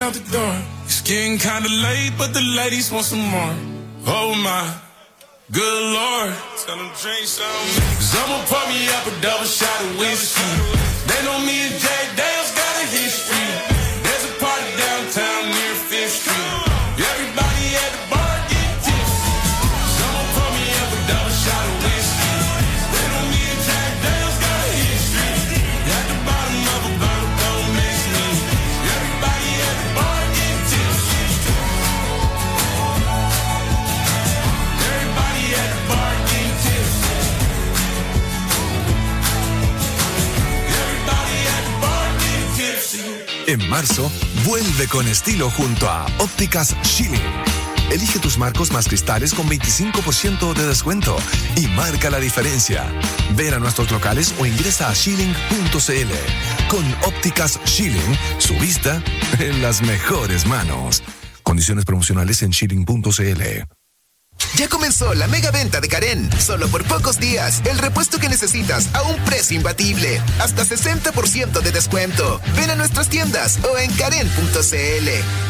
out the door. It's getting kinda late, but the ladies want some more. Oh my, good Lord. Tell them drink some. 'Cause I'ma pour me up a double shot of whiskey. They know me and Jack Dale's got a history. There's a party downtown near Fifth Street. Everybody at the bar get tipsy. So I'ma pour me up a double shot of whiskey. They know me and Jack Dale's got a history. At the bottom of a bottle, don't miss me. Everybody at the bar get tipsy. Everybody at the bar get tipsy. Everybody at the bar get tipsy. En marzo, vuelve con estilo junto a Ópticas Schilling. Elige tus marcos más cristales con 25% de descuento y marca la diferencia. Ven a nuestros locales o ingresa a Schilling.cl. Con Ópticas Schilling, su vista en las mejores manos. Condiciones promocionales en Schilling.cl. Ya comenzó la mega venta de Karen. Solo por pocos días, el repuesto que necesitas a un precio imbatible. Hasta 60% de descuento. Ven a nuestras tiendas o en karen.cl.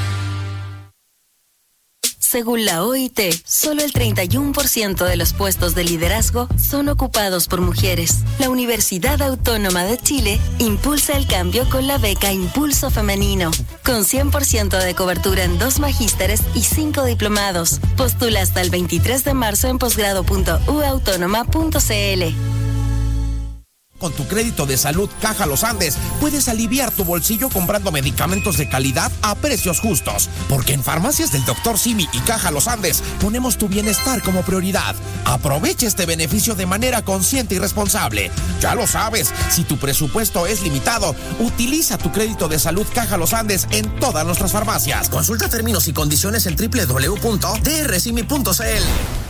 Según la OIT, solo el 31% de los puestos de liderazgo son ocupados por mujeres. La Universidad Autónoma de Chile impulsa el cambio con la beca Impulso Femenino, con 100% de cobertura en 2 magísteres y 5 diplomados. Postula hasta el 23 de marzo en posgrado.uautónoma.cl. Con tu crédito de salud Caja Los Andes, puedes aliviar tu bolsillo comprando medicamentos de calidad a precios justos. Porque en Farmacias del Dr. Simi y Caja Los Andes ponemos tu bienestar como prioridad. Aprovecha este beneficio de manera consciente y responsable. Ya lo sabes, si tu presupuesto es limitado, utiliza tu crédito de salud Caja Los Andes en todas nuestras farmacias. Consulta términos y condiciones en www.drsimi.cl.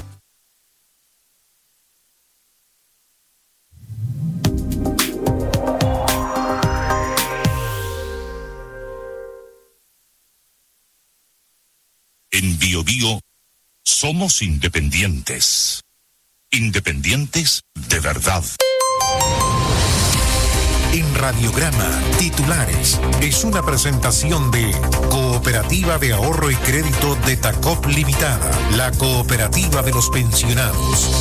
En Bio Bio somos independientes. Independientes de verdad. En Radiograma, titulares, es una presentación de Cooperativa de Ahorro y Crédito de Tacop Limitada, la cooperativa de los pensionados.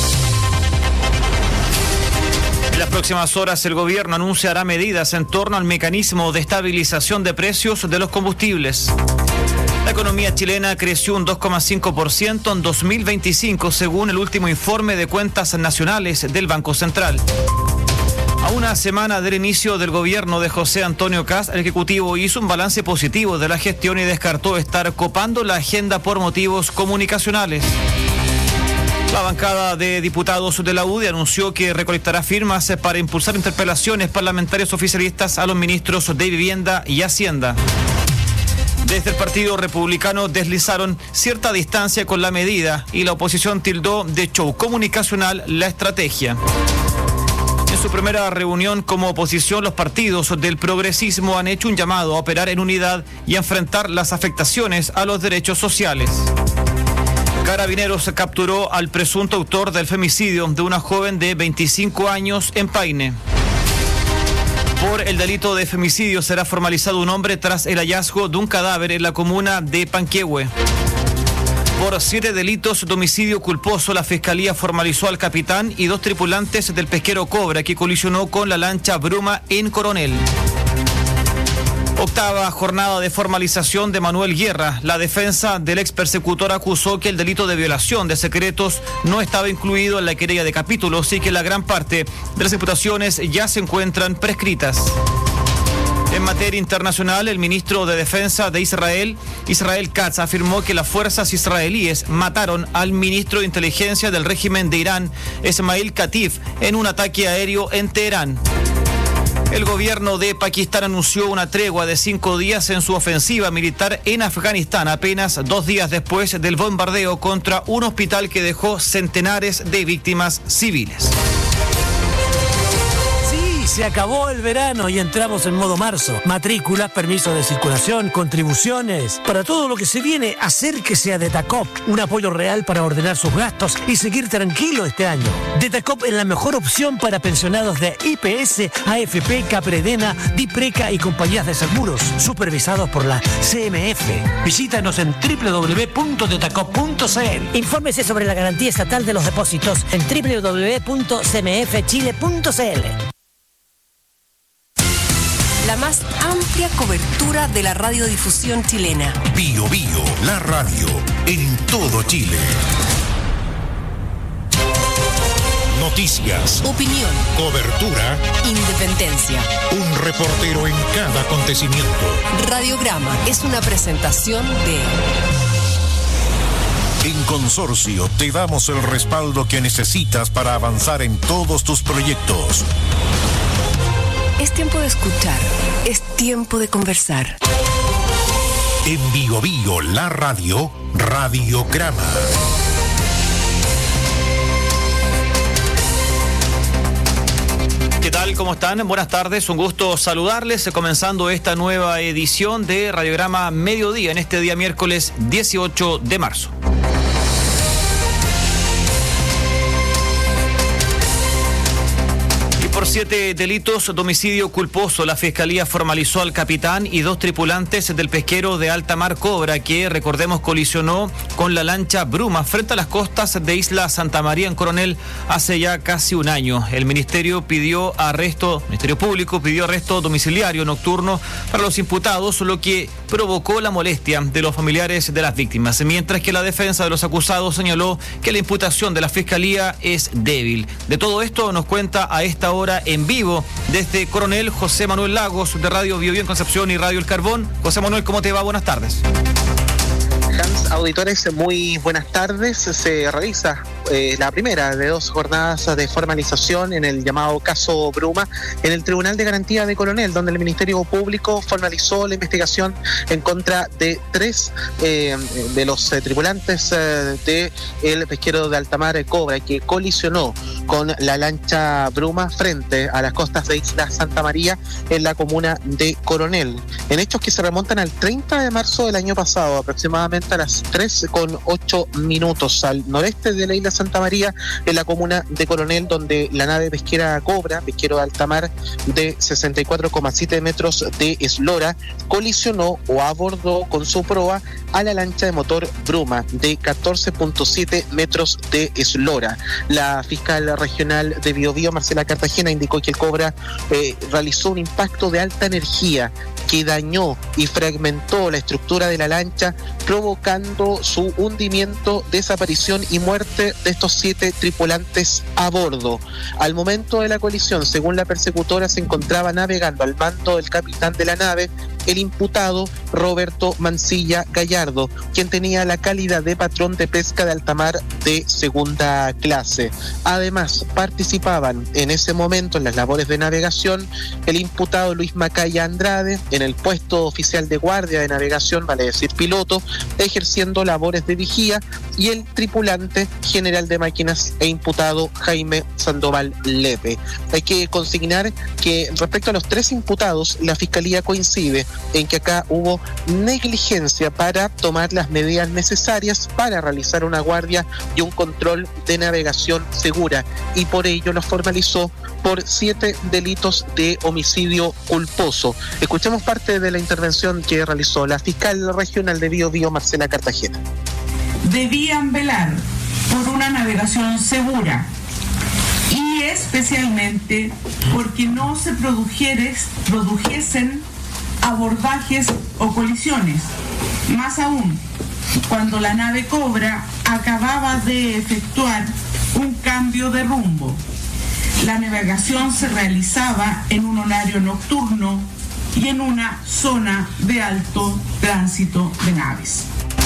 En las próximas horas el gobierno anunciará medidas en torno al mecanismo de estabilización de precios de los combustibles. La economía chilena creció un 2,5% en 2025, según el último informe de cuentas nacionales del Banco Central. A una semana del inicio del gobierno de José Antonio Kast, el Ejecutivo hizo un balance positivo de la gestión y descartó estar copando la agenda por motivos comunicacionales. La bancada de diputados de la UDI anunció que recolectará firmas para impulsar interpelaciones parlamentarias oficialistas a los ministros de Vivienda y Hacienda. Desde el Partido Republicano deslizaron cierta distancia con la medida y la oposición tildó de show comunicacional la estrategia. En su primera reunión como oposición, los partidos del progresismo han hecho un llamado a operar en unidad y a enfrentar las afectaciones a los derechos sociales. Carabineros capturó al presunto autor del femicidio de una joven de 25 años en Paine. Por el delito de femicidio será formalizado un hombre tras el hallazgo de un cadáver en la comuna de Panquehue. Por 7 delitos de homicidio culposo, la Fiscalía formalizó al capitán y 2 tripulantes del pesquero Cobra que colisionó con la lancha Bruma en Coronel. Octava jornada de formalización de Manuel Guerra. La defensa del ex persecutor acusó que el delito de violación de secretos no estaba incluido en la querella de capítulos y que la gran parte de las imputaciones ya se encuentran prescritas. En materia internacional, el ministro de Defensa de Israel, Israel Katz, afirmó que las fuerzas israelíes mataron al ministro de Inteligencia del régimen de Irán, Esmail Katif, en un ataque aéreo en Teherán. El gobierno de Pakistán anunció una tregua de 5 días en su ofensiva militar en Afganistán, apenas 2 días después del bombardeo contra un hospital que dejó centenares de víctimas civiles. Se acabó el verano y entramos en modo marzo. Matrículas, permisos de circulación, contribuciones. Para todo lo que se viene, acérquese a Detacop. Un apoyo real para ordenar sus gastos y seguir tranquilo este año. Detacop es la mejor opción para pensionados de IPS, AFP, Capredena, Dipreca y compañías de seguros, supervisados por la CMF. Visítanos en www.detacop.cl. Infórmese sobre la garantía estatal de los depósitos en www.cmfchile.cl. La más amplia cobertura de la radiodifusión chilena. Bio Bio, la radio en todo Chile. Noticias, opinión, cobertura, independencia. Un reportero en cada acontecimiento. Radiograma es una presentación de... En Consorcio te damos el respaldo que necesitas para avanzar en todos tus proyectos. Es tiempo de escuchar, es tiempo de conversar. En Bio Bio, la radio, Radiograma. ¿Qué tal? ¿Cómo están? Buenas tardes, un gusto saludarles, comenzando esta nueva edición de Radiograma Mediodía en este día miércoles 18 de marzo. Por 7 delitos de homicidio culposo, la Fiscalía formalizó al capitán y 2 tripulantes del pesquero de alta mar Cobra, que, recordemos, colisionó con la lancha Bruma frente a las costas de Isla Santa María en Coronel hace ya casi un año. El Ministerio Público pidió arresto domiciliario nocturno para los imputados, lo que provocó la molestia de los familiares de las víctimas, mientras que la defensa de los acusados señaló que la imputación de la Fiscalía es débil. De todo esto nos cuenta a esta hora en vivo desde Coronel José Manuel Lagos, de Radio Bio Bio en Concepción y Radio El Carbón. José Manuel, ¿cómo te va? Buenas tardes. Hans, auditores, muy buenas tardes. Se realiza la primera de 2 jornadas de formalización en el llamado caso Bruma en el Tribunal de Garantía de Coronel, donde el Ministerio Público formalizó la investigación en contra de 3 de los tripulantes del pesquero de alta mar Cobra, que colisionó con la lancha Bruma frente a las costas de Isla Santa María en la comuna de Coronel, en hechos que se remontan al 30 de marzo del año pasado, aproximadamente a las 3:08 al noreste de la Isla Santa María, en la comuna de Coronel, donde la nave pesquera Cobra, pesquero de alta mar de 64,7 metros de eslora, colisionó o abordó con su proa a la lancha de motor Bruma de 14,7 metros de eslora. La fiscal regional de Bio Bio, Marcela Cartagena, indicó que el Cobra realizó un impacto de alta energía que dañó y fragmentó la estructura de la lancha, provocando su hundimiento, desaparición y muerte de estos 7 tripulantes a bordo. Al momento de la colisión, según la persecutora, se encontraba navegando al mando del capitán de la nave, el imputado Roberto Mancilla Gallardo, quien tenía la calidad de patrón de pesca de alta mar de segunda clase. Además, participaban en ese momento en las labores de navegación el imputado Luis Macaya Andrade, en el puesto oficial de guardia de navegación, vale decir piloto, ejerciendo labores de vigía, y el tripulante general de máquinas e imputado Jaime Sandoval Lepe. Hay que consignar que respecto a los 3 imputados, la Fiscalía coincide en que acá hubo negligencia para tomar las medidas necesarias para realizar una guardia y un control de navegación segura, y por ello los formalizó por 7 delitos de homicidio culposo. Escuchemos parte de la intervención que realizó la fiscal regional de Bio Bio, Marcela Cartagena. Debían velar por una navegación segura y especialmente porque no se produjesen abordajes o colisiones. Más aún, cuando la nave Cobra acababa de efectuar un cambio de rumbo. La navegación se realizaba en un horario nocturno y en una zona de alto tránsito de naves.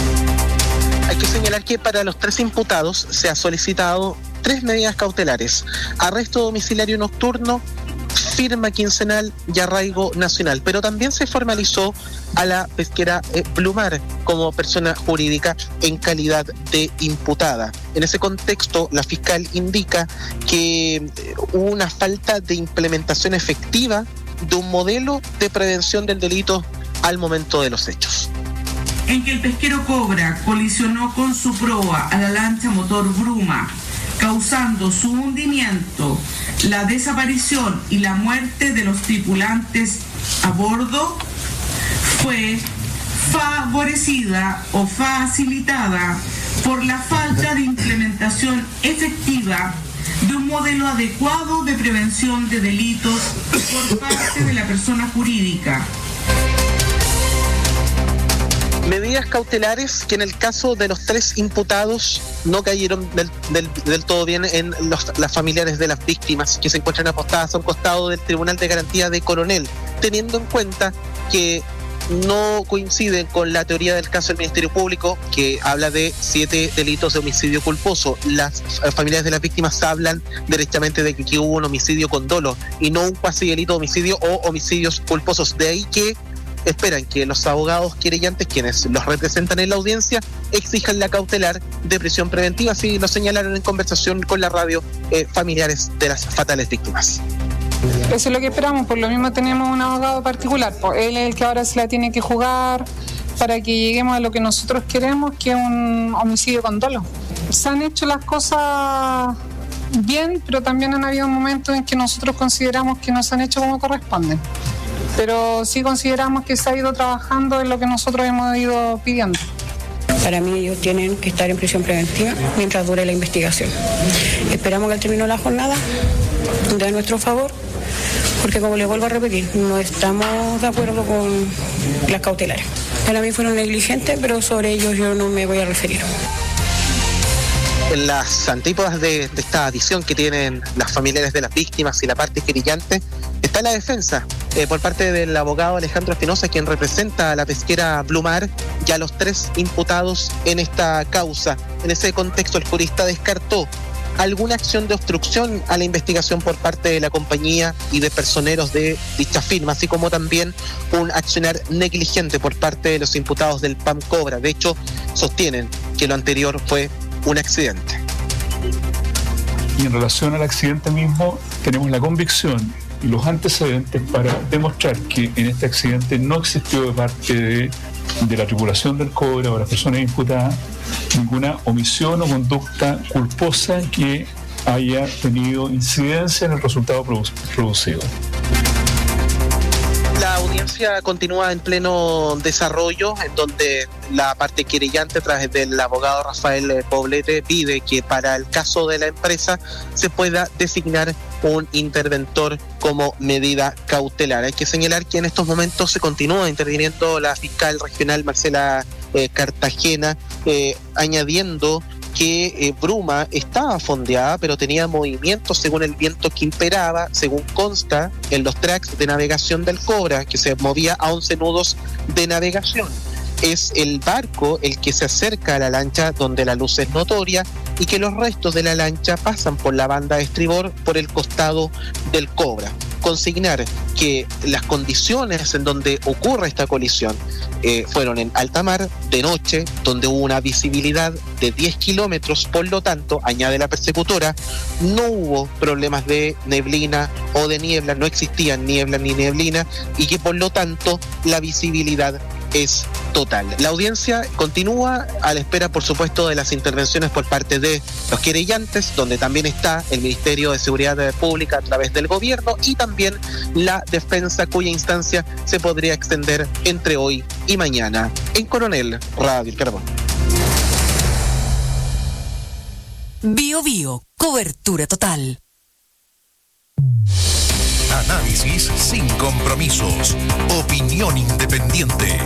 Hay que señalar que para los 3 imputados se ha solicitado 3 medidas cautelares: arresto domiciliario nocturno, firma quincenal y arraigo nacional, pero también se formalizó a la pesquera Blumar como persona jurídica en calidad de imputada. En ese contexto, la fiscal indica que hubo una falta de implementación efectiva de un modelo de prevención del delito al momento de los hechos. En que el pesquero Cobra colisionó con su proa a la lancha motor Bruma, causando su hundimiento, la desaparición y la muerte de los tripulantes a bordo, fue favorecida o facilitada por la falta de implementación efectiva de un modelo adecuado de prevención de delitos por parte de la persona jurídica. Medidas cautelares que en el caso de los 3 imputados no cayeron del todo bien en las familiares de las víctimas que se encuentran apostadas a un costado del Tribunal de Garantía de Coronel, teniendo en cuenta que no coinciden con la teoría del caso del Ministerio Público, que habla de 7 delitos de homicidio culposo. Las familiares de las víctimas hablan directamente de que hubo un homicidio con dolo y no un cuasi delito de homicidio o homicidios culposos. De ahí que esperan que los abogados querellantes, quienes los representan en la audiencia, exijan la cautelar de prisión preventiva, así lo señalaron en conversación con la radio familiares de las fatales víctimas. Eso es lo que esperamos, por lo mismo tenemos un abogado particular, él es el que ahora se la tiene que jugar para que lleguemos a lo que nosotros queremos, que es un homicidio con dolo. Se han hecho las cosas bien, pero también han habido momentos en que nosotros consideramos que no se han hecho como corresponden. Pero sí consideramos que se ha ido trabajando en lo que nosotros hemos ido pidiendo. Para mí ellos tienen que estar en prisión preventiva mientras dure la investigación. Esperamos que al término de la jornada de nuestro favor, porque como les vuelvo a repetir, no estamos de acuerdo con las cautelares. Para mí fueron negligentes, pero sobre ellos yo no me voy a referir. En las antípodas de esta visión que tienen las familiares de las víctimas y la parte querellante está la defensa por parte del abogado Alejandro Espinosa, quien representa a la pesquera Blumar y a los 3 imputados en esta causa. En ese contexto, el jurista descartó alguna acción de obstrucción a la investigación por parte de la compañía y de personeros de dicha firma, así como también un accionar negligente por parte de los imputados del PAM Cobra. De hecho, sostienen que lo anterior fue un accidente. Y en relación al accidente mismo, tenemos la convicción y los antecedentes para demostrar que en este accidente no existió de parte de la tripulación del Cobra o las personas imputadas ninguna omisión o conducta culposa que haya tenido incidencia en el resultado producido. La audiencia continúa en pleno desarrollo, en donde la parte querellante, a través del abogado Rafael Poblete, pide que para el caso de la empresa se pueda designar un interventor como medida cautelar. Hay que señalar que en estos momentos se continúa interviniendo la fiscal regional Marcela Cartagena, añadiendo que Bruma estaba fondeada, pero tenía movimiento según el viento que imperaba, según consta en los tracks de navegación del Cobra, que se movía a 11 nudos de navegación. Es el barco el que se acerca a la lancha donde la luz es notoria y que los restos de la lancha pasan por la banda de estribor por el costado del Cobra. Consignar que las condiciones en donde ocurre esta colisión fueron en alta mar, de noche, donde hubo una visibilidad de 10 kilómetros, por lo tanto, añade la persecutora, no hubo problemas de neblina o de niebla, no existían niebla ni neblina, y que por lo tanto la visibilidad es total. La audiencia continúa a la espera, por supuesto, de las intervenciones por parte de los querellantes, donde también está el Ministerio de Seguridad Pública a través del gobierno y también la defensa, cuya instancia se podría extender entre hoy y mañana. En Coronel, Radio El Carbón. Bio Bio, cobertura total. Análisis sin compromisos. Opinión independiente.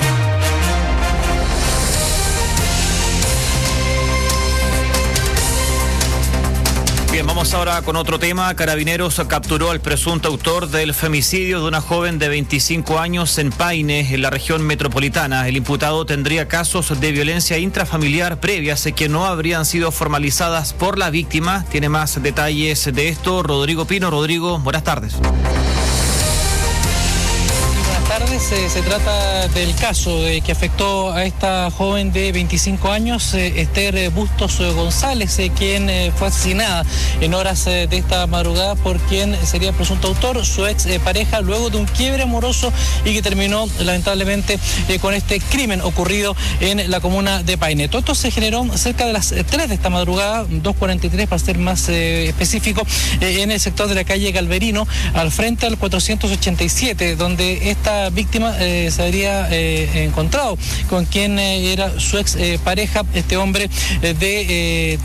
Bien, vamos ahora con otro tema. Carabineros capturó al presunto autor del femicidio de una joven de 25 años en Paine, en la región metropolitana. El imputado tendría casos de violencia intrafamiliar previas que no habrían sido formalizadas por la víctima. Tiene más detalles de esto Rodrigo Pino. Rodrigo, buenas tardes. tardes. Se trata del caso que afectó a esta joven de 25 años, Esther Bustos González, quien fue asesinada en horas de esta madrugada por quien sería presunto autor, su ex pareja, luego de un quiebre amoroso y que terminó lamentablemente con este crimen ocurrido en la comuna de Paine. Todo esto se generó cerca de las 3 de esta madrugada, 2:43 para ser más específico, en el sector de la calle Galverino, al frente al 487, donde esta víctima se habría encontrado con quien era su ex pareja, este hombre de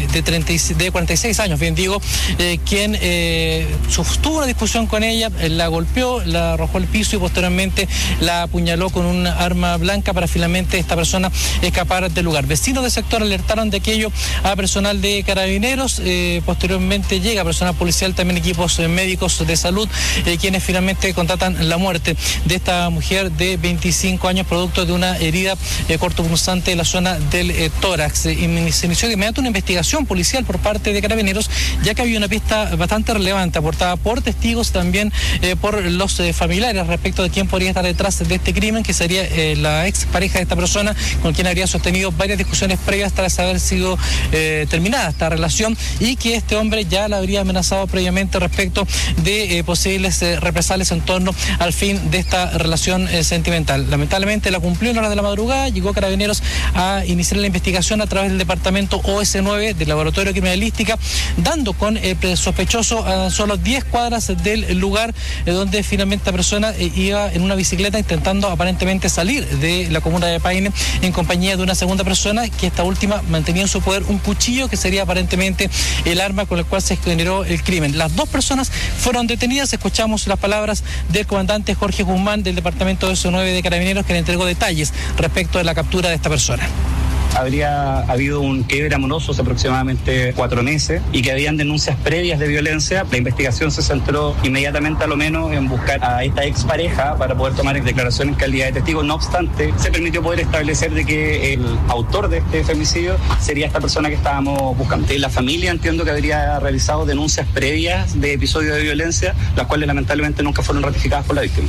46 años, bien digo, quien sostuvo una discusión con ella, la golpeó, la arrojó al piso y posteriormente la apuñaló con un arma blanca para finalmente esta persona escapar del lugar. Vecinos del sector alertaron de aquello a personal de Carabineros, posteriormente llega personal policial, también equipos médicos de salud, quienes finalmente constatan la muerte de esta mujer de 25 años producto de una herida cortopunzante en la zona del tórax. Se inició de inmediato una investigación policial por parte de Carabineros, ya que había una pista bastante relevante aportada por testigos, también por los familiares respecto de quién podría estar detrás de este crimen, que sería la ex pareja de esta persona, con quien habría sostenido varias discusiones previas tras haber sido terminada esta relación, y que este hombre ya la habría amenazado previamente respecto de posibles represalias en torno al fin de esta relación sentimental. Lamentablemente la cumplió en horas de la madrugada, llegó Carabineros a iniciar la investigación a través del departamento OS9 del Laboratorio de Criminalística, dando con el sospechoso a solo 10 cuadras del lugar donde finalmente la persona iba en una bicicleta intentando aparentemente salir de la comuna de Paine en compañía de una segunda persona, que esta última mantenía en su poder un cuchillo que sería aparentemente el arma con el cual se generó el crimen. Las dos personas fueron detenidas. Escuchamos las palabras del comandante Jorge Guzmán del departamento OS9 de Carabineros, que le entregó detalles respecto de la captura de esta persona. Habría habido un quiebre amoroso hace aproximadamente 4 meses y que habían denuncias previas de violencia. La investigación se centró inmediatamente a lo menos en buscar a esta expareja para poder tomar declaración en calidad de testigo. No obstante, se permitió poder establecer de que el autor de este femicidio sería esta persona que estábamos buscando. La familia, entiendo que habría realizado denuncias previas de episodios de violencia, las cuales lamentablemente nunca fueron ratificadas por la víctima.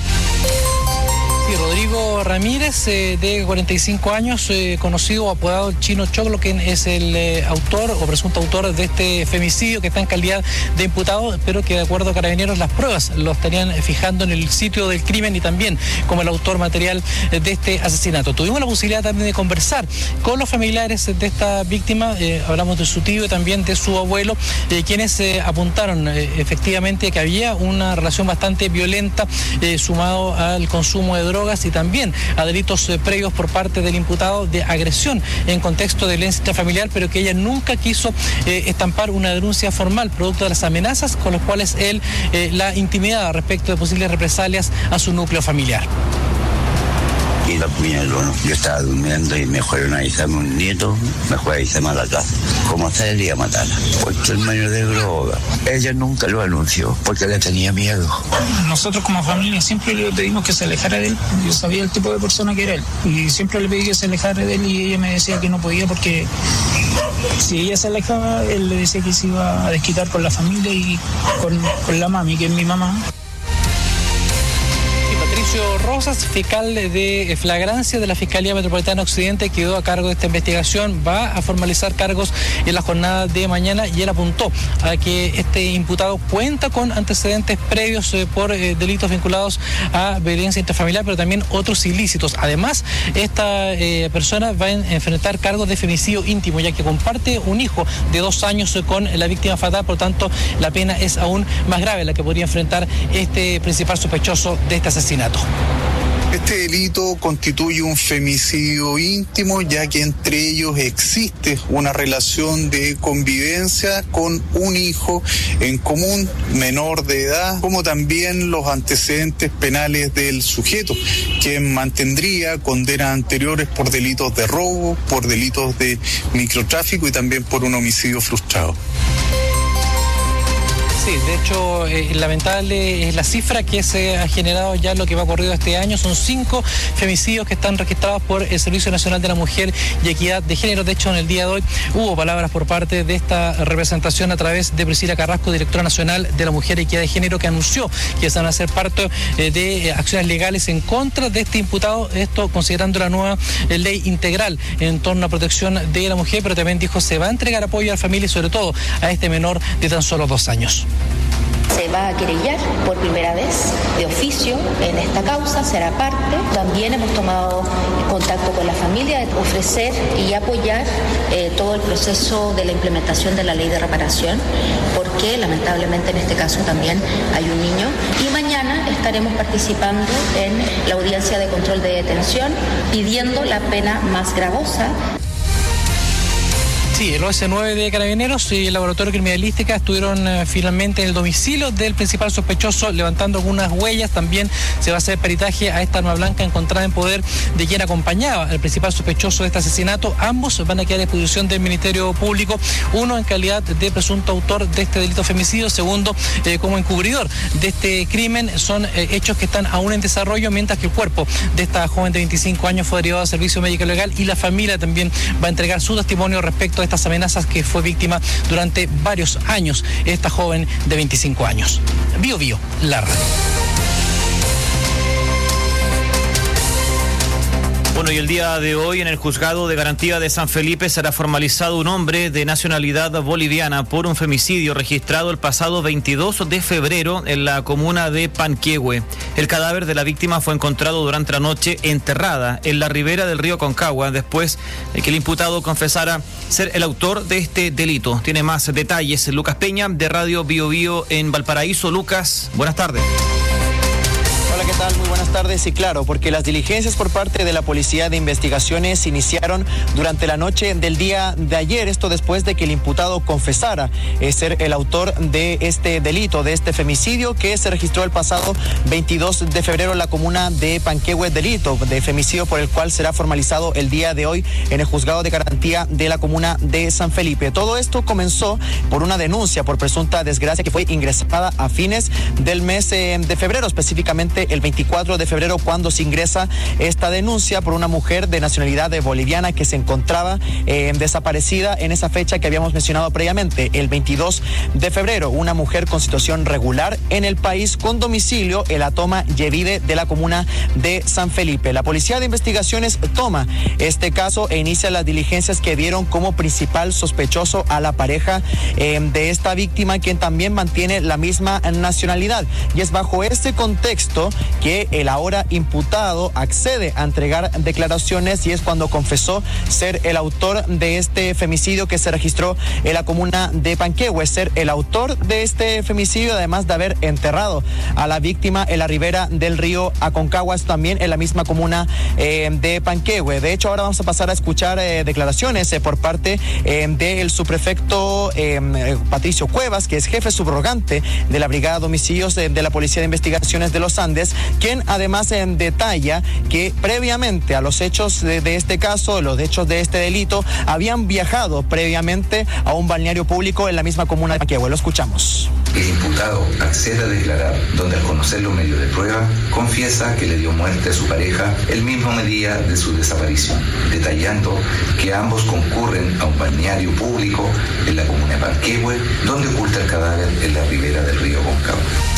Sí, Rodrigo Ramírez, de 45 años, conocido o apodado el Chino Choclo, que es el autor o presunto autor de este femicidio, que está en calidad de imputado, pero que de acuerdo a Carabineros las pruebas lo estarían fijando en el sitio del crimen y también como el autor material de este asesinato. Tuvimos la posibilidad también de conversar con los familiares de esta víctima, hablamos de su tío y también de su abuelo, quienes apuntaron efectivamente que había una relación bastante violenta, sumado al consumo de drogas y también a delitos previos por parte del imputado de agresión en contexto de violencia familiar, pero que ella nunca quiso estampar una denuncia formal producto de las amenazas con las cuales él la intimidaba respecto de posibles represalias a su núcleo familiar. Y la apuñaló, ¿no? Yo estaba durmiendo y me fueron a avisarme un nieto, me fue a avisarme a la casa. ¿Cómo se iba a matarla? 8 hermanos de droga. Ella nunca lo anunció porque le tenía miedo. Nosotros como familia siempre le pedimos que se alejara de él. Yo sabía el tipo de persona que era él. Y siempre le pedí que se alejara de él y ella me decía que no podía porque si ella se alejaba, él le decía que se iba a desquitar con la familia y con la mami, que es mi mamá. Patricio Rosas, fiscal de flagrancia de la Fiscalía Metropolitana Occidente, quedó a cargo de esta investigación, va a formalizar cargos en la jornada de mañana y él apuntó a que este imputado cuenta con antecedentes previos por delitos vinculados a violencia intrafamiliar, pero también otros ilícitos. Además, esta persona va a enfrentar cargos de femicidio íntimo, ya que comparte un hijo de 2 años con la víctima fatal, por lo tanto, la pena es aún más grave la que podría enfrentar este principal sospechoso de este asesinato. Este delito constituye un femicidio íntimo, ya que entre ellos existe una relación de convivencia con un hijo en común, menor de edad, como también los antecedentes penales del sujeto, quien mantendría condenas anteriores por delitos de robo, por delitos de microtráfico y también por un homicidio frustrado. Sí, de hecho, lamentable es la cifra que se ha generado ya lo que va ocurrido este año. Son 5 femicidios que están registrados por el Servicio Nacional de la Mujer y Equidad de Género. De hecho, en el día de hoy hubo palabras por parte de esta representación a través de Priscila Carrasco, directora nacional de la Mujer y Equidad de Género, que anunció que van a ser parte de acciones legales en contra de este imputado, esto considerando la nueva ley integral en torno a protección de la mujer, pero también dijo se va a entregar apoyo a la familia y sobre todo a este menor de tan solo 2 años. Se va a querellar por primera vez de oficio en esta causa, será parte. También hemos tomado contacto con la familia de ofrecer y apoyar todo el proceso de la implementación de la ley de reparación, porque lamentablemente en este caso también hay un niño. Y mañana estaremos participando en la audiencia de control de detención pidiendo la pena más gravosa. Sí, el OS9 de Carabineros y el Laboratorio Criminalística estuvieron finalmente en el domicilio del principal sospechoso levantando algunas huellas. También se va a hacer peritaje a esta arma blanca encontrada en poder de quien acompañaba al principal sospechoso de este asesinato. Ambos van a quedar a disposición del Ministerio Público, uno en calidad de presunto autor de este delito femicidio, segundo como encubridor de este crimen. Son hechos que están aún en desarrollo, mientras que el cuerpo de esta joven de 25 años fue derivado a servicio médico legal y la familia también va a entregar su testimonio respecto a estas amenazas que fue víctima durante varios años esta joven de 25 años. Bio Bio, la radio. Bueno, y el día de hoy en el Juzgado de Garantía de San Felipe será formalizado un hombre de nacionalidad boliviana por un femicidio registrado el pasado 22 de febrero en la comuna de Panquehue. El cadáver de la víctima fue encontrado durante la noche enterrada en la ribera del río Aconcagua después de que el imputado confesara ser el autor de este delito. Tiene más detalles Lucas Peña de Radio Bio Bio en Valparaíso. Lucas, buenas tardes. Hola, ¿qué tal? Muy buenas tardes. Y claro, porque las diligencias por parte de la Policía de Investigaciones se iniciaron durante la noche del día de ayer, esto después de que el imputado confesara ser el autor de este delito, de este femicidio que se registró el pasado 22 de febrero en la comuna de Panquehue, delito de femicidio por el cual será formalizado el día de hoy en el Juzgado de Garantía de la comuna de San Felipe. Todo esto comenzó por una denuncia por presunta desgracia que fue ingresada a fines del mes de febrero, específicamente el 24 de febrero, cuando se ingresa esta denuncia por una mujer de nacionalidad boliviana que se encontraba desaparecida en esa fecha que habíamos mencionado previamente, el 22 de febrero. Una mujer con situación regular en el país con domicilio en la toma Yevide de la comuna de San Felipe. La Policía de Investigaciones toma este caso e inicia las diligencias que dieron como principal sospechoso a la pareja de esta víctima, quien también mantiene la misma nacionalidad. Y es bajo este contexto que el ahora imputado accede a entregar declaraciones y es cuando confesó ser el autor de este femicidio que se registró en la comuna de Panquehue, ser el autor de este femicidio, además de haber enterrado a la víctima en la ribera del río Aconcagua, también en la misma comuna de Panquehue. De hecho, ahora vamos a pasar a escuchar declaraciones por parte del subprefecto Patricio Cuevas, que es jefe subrogante de la Brigada de Homicidios de la Policía de Investigaciones de los Andes, quien además detalla que previamente a los hechos de este caso, los hechos de este delito, habían viajado previamente a un balneario público en la misma comuna de Panquehue. Lo escuchamos. El imputado accede a declarar, donde al conocer los medios de prueba, confiesa que le dio muerte a su pareja el mismo día de su desaparición, detallando que ambos concurren a un balneario público en la comuna de Panquehue, donde oculta el cadáver en la ribera del río Aconcagua.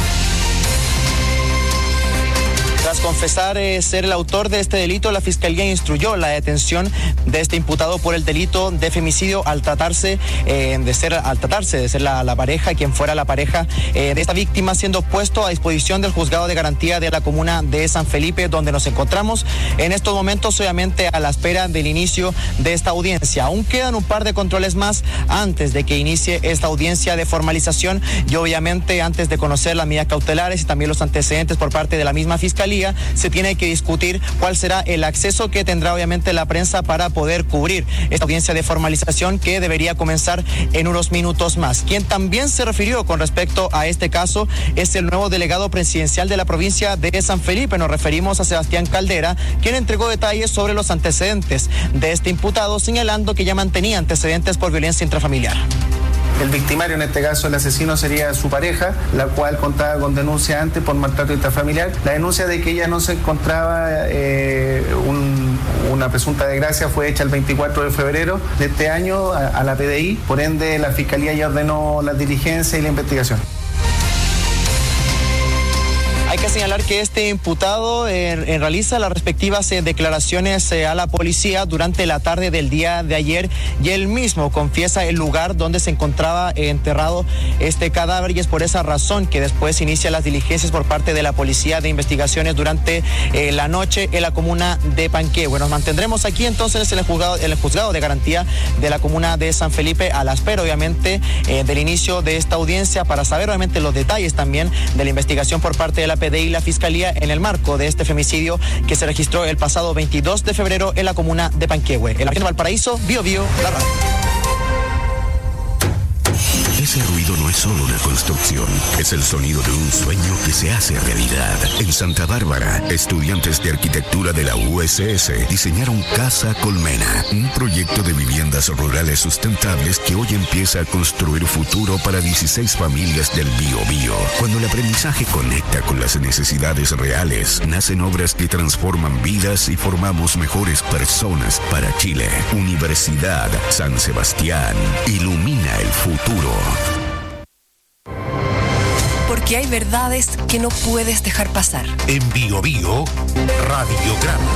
Tras confesar ser el autor de este delito, la Fiscalía instruyó la detención de este imputado por el delito de femicidio al tratarse de ser la pareja, quien fuera la pareja de esta víctima, siendo puesto a disposición del Juzgado de Garantía de la comuna de San Felipe, donde nos encontramos en estos momentos, obviamente a la espera del inicio de esta audiencia. Aún quedan un par de controles más antes de que inicie esta audiencia de formalización y obviamente antes de conocer las medidas cautelares y también los antecedentes por parte de la misma Fiscalía. Se tiene que discutir cuál será el acceso que tendrá obviamente la prensa para poder cubrir esta audiencia de formalización que debería comenzar en unos minutos más. Quien también se refirió con respecto a este caso es el nuevo delegado presidencial de la provincia de San Felipe. Nos referimos a Sebastián Caldera, quien entregó detalles sobre los antecedentes de este imputado, señalando que ya mantenía antecedentes por violencia intrafamiliar. El victimario, en este caso el asesino, sería su pareja, la cual contaba con denuncia antes por maltrato intrafamiliar. La denuncia de que ella no se encontraba una presunta desgracia fue hecha el 24 de febrero de este año a la PDI, por ende la Fiscalía ya ordenó las diligencias y la investigación. Hay que señalar que este imputado realiza las respectivas declaraciones a la policía durante la tarde del día de ayer y él mismo confiesa el lugar donde se encontraba enterrado este cadáver, y es por esa razón que después inicia las diligencias por parte de la Policía de Investigaciones durante la noche en la comuna de Panquehue. Nos mantendremos aquí entonces en el juzgado de garantía de la comuna de San Felipe a la espera, obviamente, del inicio de esta audiencia para saber, obviamente, los detalles también de la investigación por parte de la PDI y la Fiscalía en el marco de este femicidio que se registró el pasado 22 de febrero en la comuna de Panquehue. En la región de Valparaíso, Bio, la radio. Ese ruido no es solo una construcción, es el sonido de un sueño que se hace realidad. En Santa Bárbara, estudiantes de arquitectura de la USS diseñaron Casa Colmena, un proyecto de viviendas rurales sustentables que hoy empieza a construir futuro para 16 familias del Biobío. Cuando el aprendizaje conecta con las necesidades reales, nacen obras que transforman vidas y formamos mejores personas para Chile. Universidad San Sebastián, ilumina el futuro. Porque hay verdades que no puedes dejar pasar. En Biobío, Radiograma.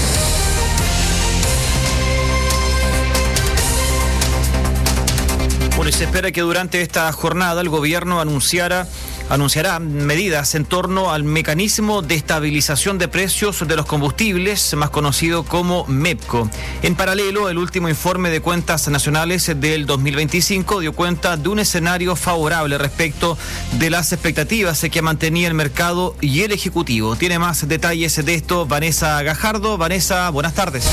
Bueno, y se espera que durante esta jornada el gobierno anunciará medidas en torno al mecanismo de estabilización de precios de los combustibles, más conocido como MEPCO. En paralelo, el último informe de cuentas nacionales del 2025 dio cuenta de un escenario favorable respecto de las expectativas que mantenía el mercado y el Ejecutivo. Tiene más detalles de esto Vanessa Gajardo. Vanessa, buenas tardes.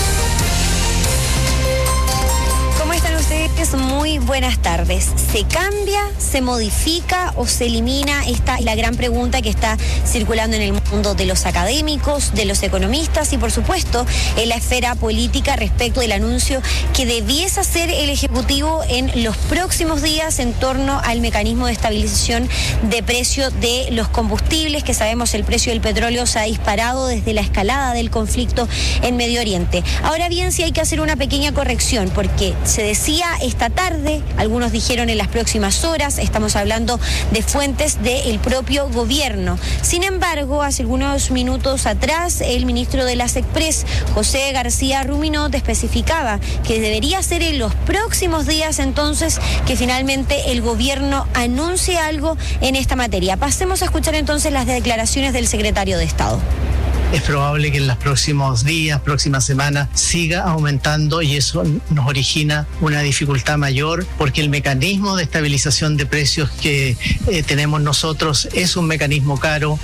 Muy buenas tardes. ¿Se cambia, se modifica o se elimina? Esta es la gran pregunta que está circulando en el mundo de los académicos, de los economistas y, por supuesto, en la esfera política respecto del anuncio que debiese hacer el Ejecutivo en los próximos días en torno al mecanismo de estabilización de precio de los combustibles, que sabemos el precio del petróleo se ha disparado desde la escalada del conflicto en Medio Oriente. Ahora bien, sí hay que hacer una pequeña corrección, porque se decía esta tarde, algunos dijeron en las próximas horas, estamos hablando de fuentes del propio gobierno. Sin embargo, hace algunos minutos atrás, el ministro de las Express, José García Ruminot, especificaba que debería ser en los próximos días entonces que finalmente el gobierno anuncie algo en esta materia. Pasemos a escuchar entonces las declaraciones del secretario de Estado. Es probable que en los próximos días, próximas semanas, siga aumentando, y eso nos origina una dificultad mayor, porque el mecanismo de estabilización de precios que tenemos nosotros es un mecanismo caro.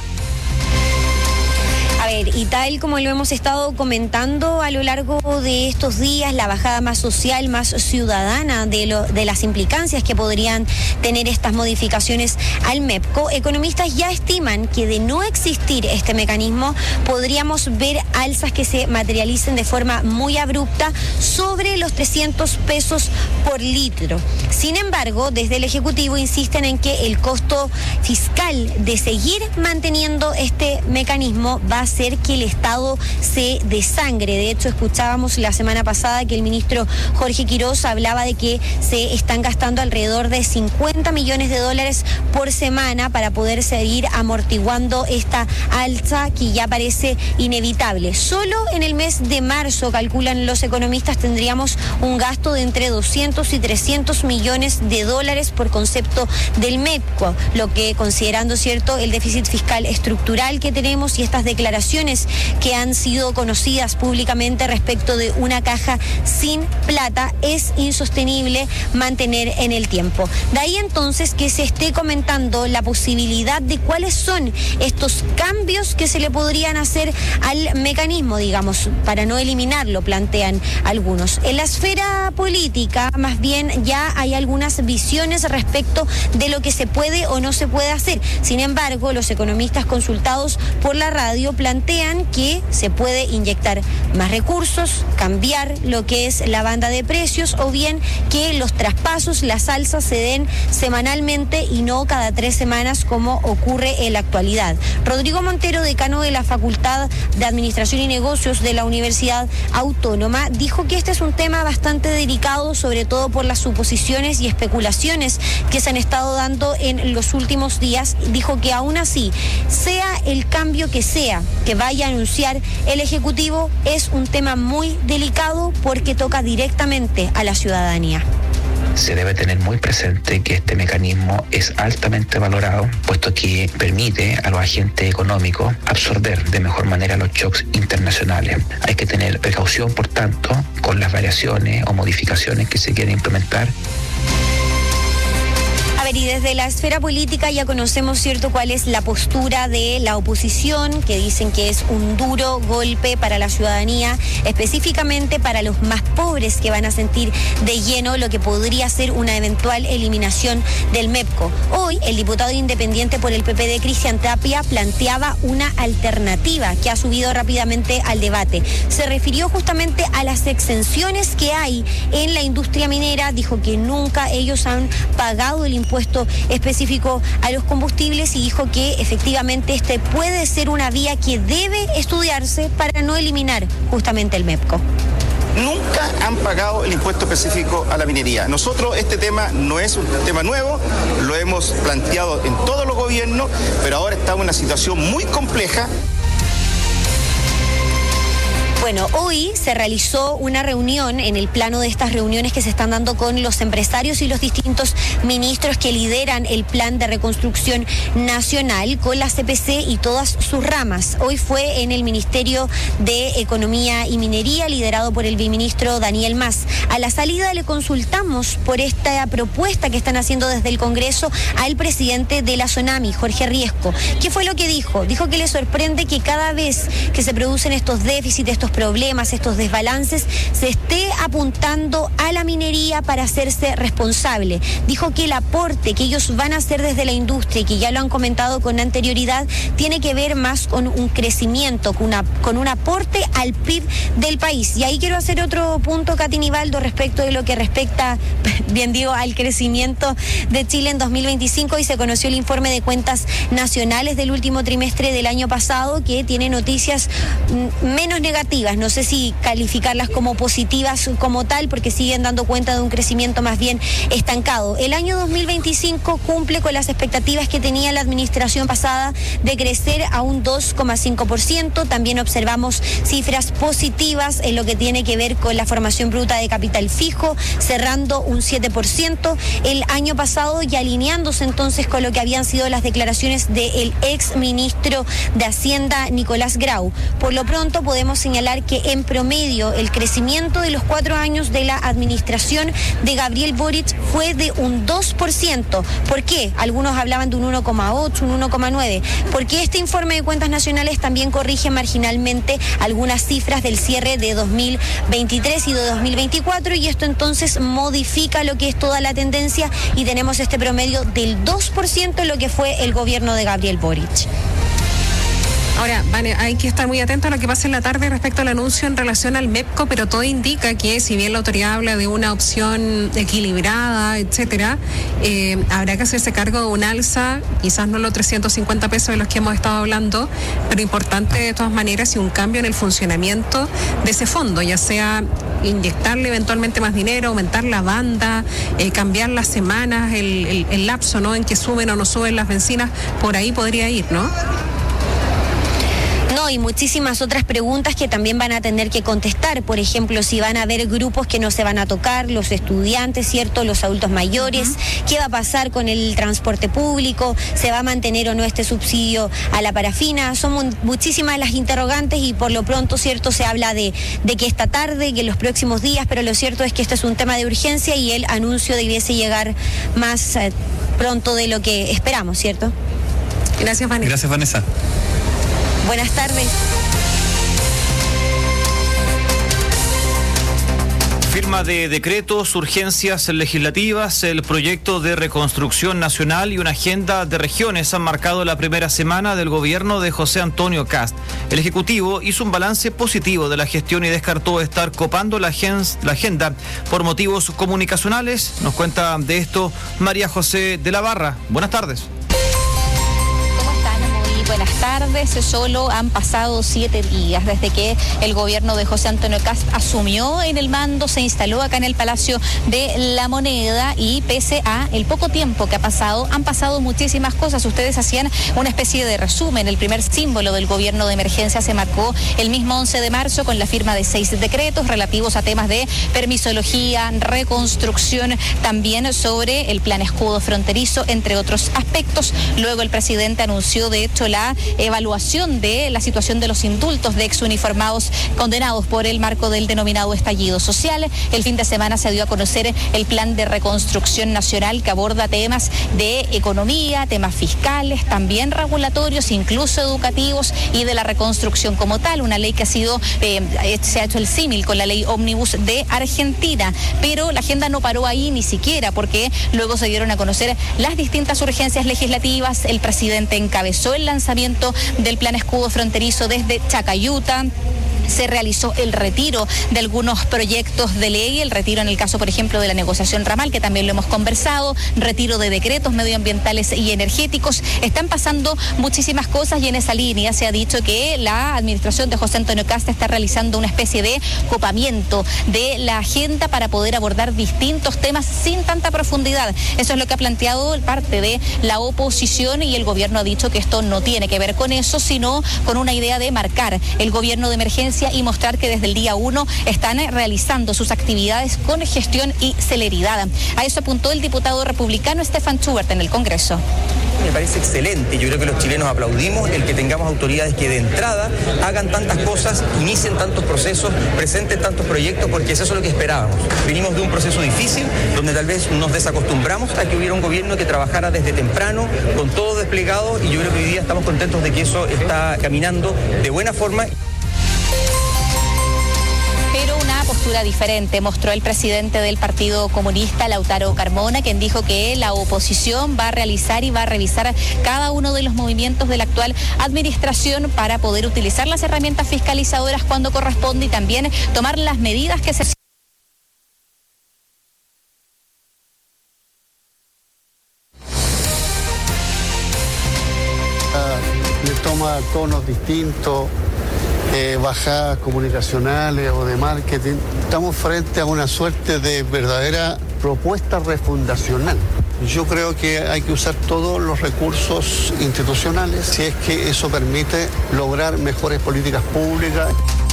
A ver, y tal como lo hemos estado comentando a lo largo de estos días, la bajada más social, más ciudadana de las implicancias que podrían tener estas modificaciones al MEPCO, economistas ya estiman que de no existir este mecanismo podríamos ver alzas que se materialicen de forma muy abrupta sobre los 300 pesos por litro. Sin embargo, desde el Ejecutivo insisten en que el costo fiscal de seguir manteniendo este mecanismo va a ser que el Estado se desangre. De hecho, escuchábamos la semana pasada que el ministro Jorge Quiroz hablaba de que se están gastando alrededor de 50 millones de dólares por semana para poder seguir amortiguando esta alza que ya parece inevitable. Solo en el mes de marzo, calculan los economistas, tendríamos un gasto de entre 200 y 300 millones de dólares por concepto del MEPCO, lo que, considerando, cierto, el déficit fiscal estructural que tenemos y estas declaraciones que han sido conocidas públicamente respecto de una caja sin plata, es insostenible mantener en el tiempo. De ahí entonces que se esté comentando la posibilidad de cuáles son estos cambios que se le podrían hacer al mecanismo, digamos, para no eliminarlo, plantean algunos. En la esfera política, más bien, ya hay algunas visiones respecto de lo que se puede o no se puede hacer. Sin embargo, los economistas consultados por la radio plantean plantean que se puede inyectar más recursos, cambiar lo que es la banda de precios, o bien que los traspasos, las alzas se den semanalmente y no cada 3 semanas como ocurre en la actualidad. Rodrigo Montero, decano de la Facultad de Administración y Negocios de la Universidad Autónoma, dijo que este es un tema bastante delicado, sobre todo por las suposiciones y especulaciones que se han estado dando en los últimos días. Dijo que aún así, sea el cambio que sea que vaya a anunciar el Ejecutivo, es un tema muy delicado porque toca directamente a la ciudadanía. Se debe tener muy presente que este mecanismo es altamente valorado, puesto que permite a los agentes económicos absorber de mejor manera los shocks internacionales. Hay que tener precaución, por tanto, con las variaciones o modificaciones que se quieren implementar. Y desde la esfera política ya conocemos, ¿cierto?, cuál es la postura de la oposición, que dicen que es un duro golpe para la ciudadanía, específicamente para los más pobres, que van a sentir de lleno lo que podría ser una eventual eliminación del MEPCO. Hoy, el diputado independiente por el PPD, Cristian Tapia, planteaba una alternativa que ha subido rápidamente al debate. Se refirió justamente a las exenciones que hay en la industria minera. Dijo que nunca ellos han pagado el impuesto específico a los combustibles y dijo que efectivamente este puede ser una vía que debe estudiarse para no eliminar justamente el MEPCO. Nunca han pagado el impuesto específico a la minería. Nosotros este tema no es un tema nuevo, lo hemos planteado en todos los gobiernos, pero ahora estamos en una situación muy compleja. Bueno, hoy se realizó una reunión en el plano de estas reuniones que se están dando con los empresarios y los distintos ministros que lideran el plan de reconstrucción nacional con la CPC y todas sus ramas. Hoy fue en el Ministerio de Economía y Minería, liderado por el viceministro Daniel Mas. A la salida le consultamos por esta propuesta que están haciendo desde el Congreso al presidente de la SONAMI, Jorge Riesco. ¿Qué fue lo que dijo? Dijo que le sorprende que cada vez que se producen estos déficits, estos problemas, estos desbalances, se esté apuntando a la minería para hacerse responsable. Dijo que el aporte que ellos van a hacer desde la industria, y que ya lo han comentado con anterioridad, tiene que ver más con un crecimiento, con un aporte al PIB del país. Y ahí quiero hacer otro punto, Katy Nivaldo, respecto de lo que respecta, bien digo, al crecimiento de Chile en 2025, y se conoció el informe de cuentas nacionales del último trimestre del año pasado, que tiene noticias menos negativas. No sé si calificarlas como positivas como tal, porque siguen dando cuenta de un crecimiento más bien estancado. El año 2025 cumple con las expectativas que tenía la administración pasada de crecer a un 2,5%. También observamos cifras positivas en lo que tiene que ver con la formación bruta de capital fijo, cerrando un 7% el año pasado y alineándose entonces con lo que habían sido las declaraciones del ex ministro de Hacienda, Nicolás Grau. Por lo pronto podemos señalar que en promedio el crecimiento de los 4 años de la administración de Gabriel Boric fue de un 2%. ¿Por qué? Algunos hablaban de un 1,8, un 1,9. Porque este informe de cuentas nacionales también corrige marginalmente algunas cifras del cierre de 2023 y de 2024, y esto entonces modifica lo que es toda la tendencia, y tenemos este promedio del 2% en lo que fue el gobierno de Gabriel Boric. Ahora, Vane, hay que estar muy atento a lo que pasa en la tarde respecto al anuncio en relación al MEPCO, pero todo indica que, si bien la autoridad habla de una opción equilibrada, etcétera, habrá que hacerse cargo de un alza, quizás no los 350 pesos de los que hemos estado hablando, pero importante de todas maneras, y un cambio en el funcionamiento de ese fondo, ya sea inyectarle eventualmente más dinero, aumentar la banda, cambiar las semanas, el lapso, ¿no?, en que suben o no suben las bencinas, por ahí podría ir, ¿no? No, y muchísimas otras preguntas que también van a tener que contestar. Por ejemplo, si van a haber grupos que no se van a tocar, los estudiantes, ¿cierto?, los adultos mayores. ¿Qué va a pasar con el transporte público? ¿Se va a mantener o no este subsidio a la parafina? Son muchísimas las interrogantes, y por lo pronto, ¿cierto?, se habla de que esta tarde, que en los próximos días, pero lo cierto es que este es un tema de urgencia y el anuncio debiese llegar más pronto de lo que esperamos, ¿cierto? Gracias, Vanessa. Gracias, Vanessa. Buenas tardes. Firma de decretos, urgencias legislativas, el proyecto de reconstrucción nacional y una agenda de regiones han marcado la primera semana del gobierno de José Antonio Kast. El Ejecutivo hizo un balance positivo de la gestión y descartó estar copando la agenda por motivos comunicacionales. Nos cuenta de esto María José de la Barra. Buenas tardes. Buenas tardes. Solo han pasado 7 días desde que el gobierno de José Antonio Kast asumió en el mando, se instaló acá en el Palacio de la Moneda y pese a el poco tiempo que ha pasado, han pasado muchísimas cosas. Ustedes hacían una especie de resumen. El primer símbolo del gobierno de emergencia se marcó el mismo 11 de marzo con la firma de 6 decretos relativos a temas de permisología, reconstrucción, también sobre el plan escudo fronterizo, entre otros aspectos. Luego el presidente anunció, de hecho, la evaluación de la situación de los indultos de exuniformados condenados por el marco del denominado estallido social. El fin de semana se dio a conocer el plan de reconstrucción nacional que aborda temas de economía, temas fiscales, también regulatorios, incluso educativos y de la reconstrucción como tal. Una ley que se ha hecho el símil con la ley ómnibus de Argentina, pero la agenda no paró ahí ni siquiera, porque luego se dieron a conocer las distintas urgencias legislativas. El presidente encabezó el lanzamiento del plan escudo fronterizo desde Chacayuta. Se realizó el retiro de algunos proyectos de ley, el retiro en el caso, por ejemplo, de la negociación ramal, que también lo hemos conversado, retiro de decretos medioambientales y energéticos. Están pasando muchísimas cosas y en esa línea se ha dicho que la administración de José Antonio Kast está realizando una especie de copamiento de la agenda para poder abordar distintos temas sin tanta profundidad. Eso es lo que ha planteado parte de la oposición y el gobierno ha dicho que esto no tiene que ver con eso, sino con una idea de marcar el gobierno de emergencia y mostrar que desde el día 1 están realizando sus actividades con gestión y celeridad. A eso apuntó el diputado republicano Stefan Schubert en el Congreso. Me parece excelente. Yo creo que los chilenos aplaudimos el que tengamos autoridades que de entrada hagan tantas cosas, inicien tantos procesos, presenten tantos proyectos, porque eso es lo que esperábamos. Venimos de un proceso difícil donde tal vez nos desacostumbramos a que hubiera un gobierno que trabajara desde temprano, con todo desplegado, y yo creo que hoy día estamos contentos de que eso está caminando de buena forma. Pero una postura diferente mostró el presidente del Partido Comunista, Lautaro Carmona, quien dijo que la oposición va a realizar y va a revisar cada uno de los movimientos de la actual administración para poder utilizar las herramientas fiscalizadoras cuando corresponde y también tomar las medidas que se... Le toma tonos distintos. Bajadas comunicacionales o de marketing. Estamos frente a una suerte de verdadera propuesta refundacional. Yo creo que hay que usar todos los recursos institucionales si es que eso permite lograr mejores políticas públicas.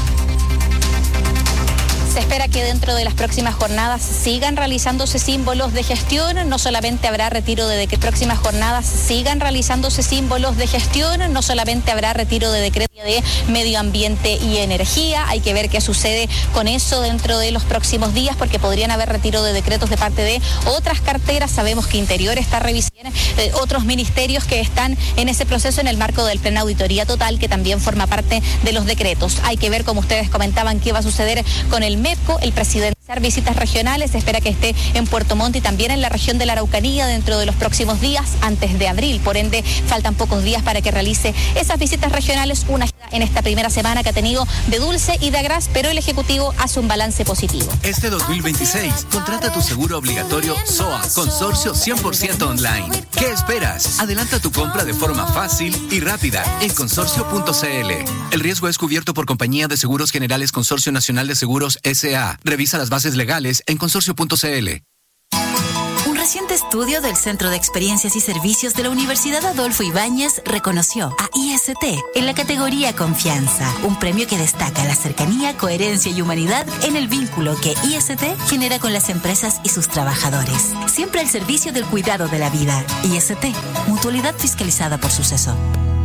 Se espera que dentro de las próximas jornadas sigan realizándose símbolos de gestión, no solamente habrá retiro de decretos, próximas jornadas sigan realizándose símbolos de gestión, no solamente habrá retiro de decretos de medio ambiente y energía. Hay que ver qué sucede con eso dentro de los próximos días, porque podrían haber retiro de decretos de parte de otras carteras. Sabemos que Interior está revisando otros ministerios que están en ese proceso en el marco del plan auditoría total, que también forma parte de los decretos. Hay que ver, como ustedes comentaban, qué va a suceder con el MEPCO. El presidente hacer visitas regionales, se espera que esté en Puerto Montt y también en la región de la Araucanía dentro de los próximos días, antes de abril. Por ende, faltan pocos días para que realice esas visitas regionales, una en esta primera semana que ha tenido de dulce y de agraz, pero el Ejecutivo hace un balance positivo. Este 2026, contrata tu seguro obligatorio SOA, consorcio 100% online. ¿Qué esperas? Adelanta tu compra de forma fácil y rápida en consorcio.cl. El riesgo es cubierto por Compañía de Seguros Generales Consorcio Nacional de Seguros S.A. Revisa las bases legales en consorcio.cl. Un reciente estudio del Centro de Experiencias y Servicios de la Universidad Adolfo Ibáñez reconoció a IST en la categoría Confianza, un premio que destaca la cercanía, coherencia y humanidad en el vínculo que IST genera con las empresas y sus trabajadores. Siempre al servicio del cuidado de la vida. IST, mutualidad fiscalizada por Suceso.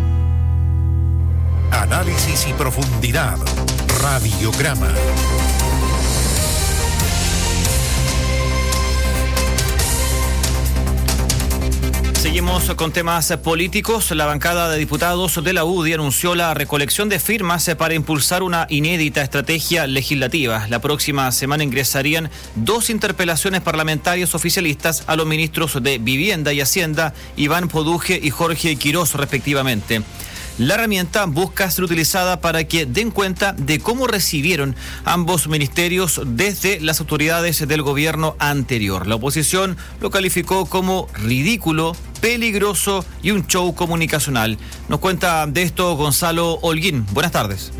Análisis y profundidad. Radiograma. Seguimos con temas políticos. La bancada de diputados de la UDI anunció la recolección de firmas para impulsar una inédita estrategia legislativa. La próxima semana ingresarían 2 interpelaciones parlamentarias oficialistas a los ministros de Vivienda y Hacienda, Iván Poduje y Jorge Quirós, respectivamente. La herramienta busca ser utilizada para que den cuenta de cómo recibieron ambos ministerios desde las autoridades del gobierno anterior. La oposición lo calificó como ridículo, peligroso y un show comunicacional. Nos cuenta de esto Gonzalo Holguín. Buenas tardes.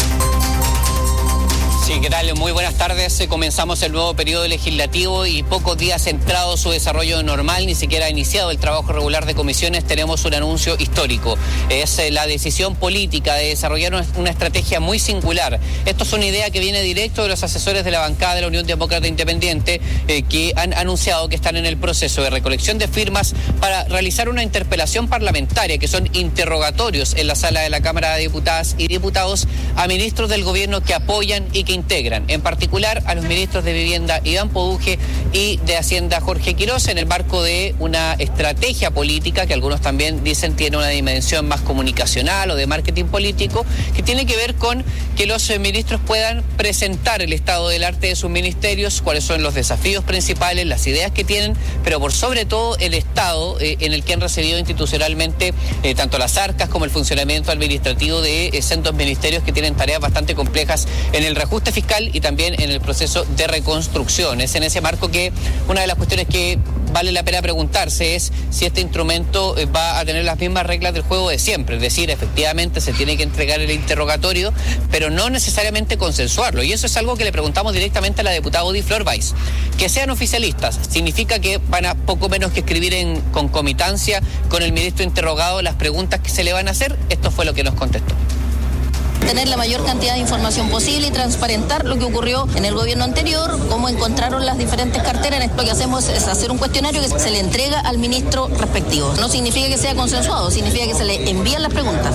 Sí, ¿qué tal? Muy buenas tardes. Comenzamos el nuevo periodo legislativo y pocos días entrado su desarrollo normal, ni siquiera ha iniciado el trabajo regular de comisiones, tenemos un anuncio histórico. Es la decisión política de desarrollar una estrategia muy singular. Esto es una idea que viene directo de los asesores de la bancada de la Unión Demócrata Independiente, que han anunciado que están en el proceso de recolección de firmas para realizar una interpelación parlamentaria, que son interrogatorios en la sala de la Cámara de Diputadas y Diputados a ministros del gobierno que apoyan y que integran, en particular a los ministros de Vivienda Iván Poduje y de Hacienda Jorge Quirós, en el marco de una estrategia política que algunos también dicen tiene una dimensión más comunicacional o de marketing político, que tiene que ver con que los ministros puedan presentar el estado del arte de sus ministerios, cuáles son los desafíos principales, las ideas que tienen, pero por sobre todo el estado en el que han recibido institucionalmente tanto las arcas como el funcionamiento administrativo de sendos ministerios que tienen tareas bastante complejas en el reajuste fiscal y también en el proceso de reconstrucción. Es en ese marco que una de las cuestiones que vale la pena preguntarse es si este instrumento va a tener las mismas reglas del juego de siempre, es decir, efectivamente se tiene que entregar el interrogatorio, pero no necesariamente consensuarlo, y eso es algo que le preguntamos directamente a la diputada Odi Flor Weiss. Que sean oficialistas, ¿significa que van a poco menos que escribir en concomitancia con el ministro interrogado las preguntas que se le van a hacer? Esto fue lo que nos contestó. Tener la mayor cantidad de información posible y transparentar lo que ocurrió en el gobierno anterior, cómo encontraron las diferentes carteras. Lo que hacemos es hacer un cuestionario que se le entrega al ministro respectivo. No significa que sea consensuado, significa que se le envían las preguntas.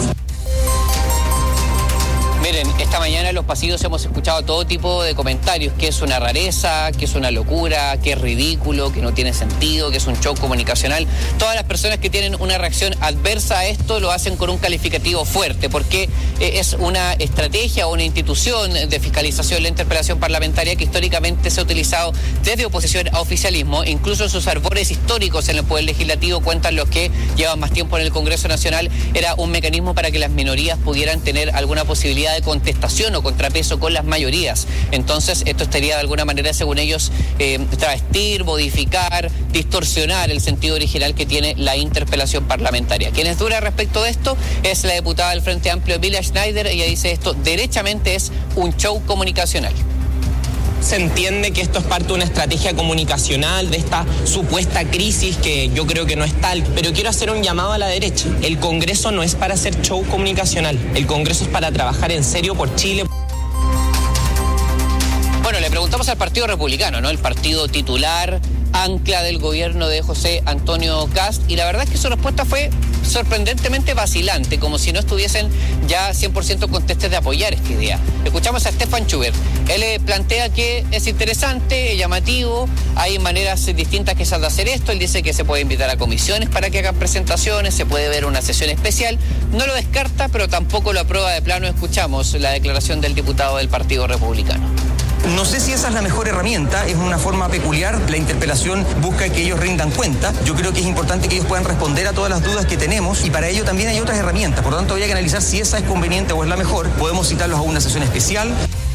Miren, esta mañana en los pasillos hemos escuchado todo tipo de comentarios, que es una rareza, que es una locura, que es ridículo, que no tiene sentido, que es un show comunicacional. Todas las personas que tienen una reacción adversa a esto lo hacen con un calificativo fuerte, porque es una estrategia o una institución de fiscalización, la interpelación parlamentaria, que históricamente se ha utilizado desde oposición a oficialismo. Incluso en sus arbores históricos en el Poder Legislativo, cuentan los que llevan más tiempo en el Congreso Nacional, era un mecanismo para que las minorías pudieran tener alguna posibilidad de contestación o contrapeso con las mayorías. Entonces esto estaría de alguna manera, según ellos, travestir, modificar, distorsionar el sentido original que tiene la interpelación parlamentaria. Quien es dura respecto de esto es la diputada del Frente Amplio, Emilia Schneider. Ella dice esto derechamente es un show comunicacional. Se entiende que esto es parte de una estrategia comunicacional, de esta supuesta crisis que yo creo que no es tal, pero quiero hacer un llamado a la derecha. El Congreso no es para hacer show comunicacional, el Congreso es para trabajar en serio por Chile. Bueno, le preguntamos al Partido Republicano, ¿no? El partido titular, ancla del gobierno de José Antonio Kast, y la verdad es que su respuesta fue sorprendentemente vacilante, como si no estuviesen ya 100% contestes de apoyar esta idea. Escuchamos a Stefan Schubert. Él plantea que es interesante, llamativo, hay maneras distintas que se han de hacer esto. Él dice que se puede invitar a comisiones para que hagan presentaciones, se puede ver una sesión especial. No lo descarta, pero tampoco lo aprueba de plano. Escuchamos la declaración del diputado del Partido Republicano. No sé si esa es la mejor herramienta, es una forma peculiar. La interpelación busca que ellos rindan cuenta. Yo creo que es importante que ellos puedan responder a todas las dudas que tenemos, y para ello también hay otras herramientas. Por lo tanto, habría que analizar si esa es conveniente o es la mejor. Podemos citarlos a una sesión especial.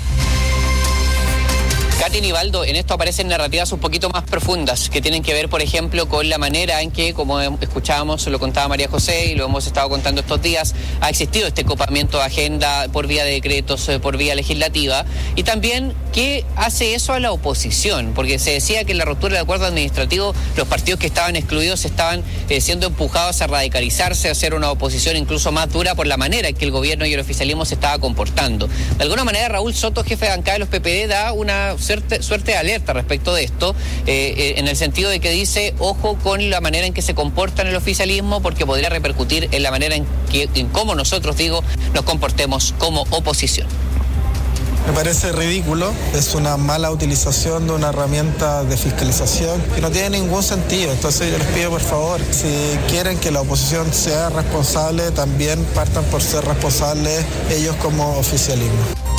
Katy Nivaldo, en esto aparecen narrativas un poquito más profundas que tienen que ver, por ejemplo, con la manera en que, como escuchábamos, lo contaba María José y lo hemos estado contando estos días, ha existido este copamiento de agenda por vía de decretos, por vía legislativa, y también qué hace eso a la oposición, porque se decía que en la ruptura del acuerdo administrativo los partidos que estaban excluidos estaban siendo empujados a radicalizarse, a hacer una oposición incluso más dura por la manera en que el gobierno y el oficialismo se estaba comportando. De alguna manera, Raúl Soto, jefe de bancada de los PPD, da una suerte de alerta respecto de esto, en el sentido de que dice, ojo con la manera en que se comporta en el oficialismo, porque podría repercutir en la manera en cómo nosotros, nos comportemos como oposición. Me parece ridículo, es una mala utilización de una herramienta de fiscalización que no tiene ningún sentido. Entonces yo les pido, por favor, si quieren que la oposición sea responsable, también partan por ser responsables ellos como oficialismo.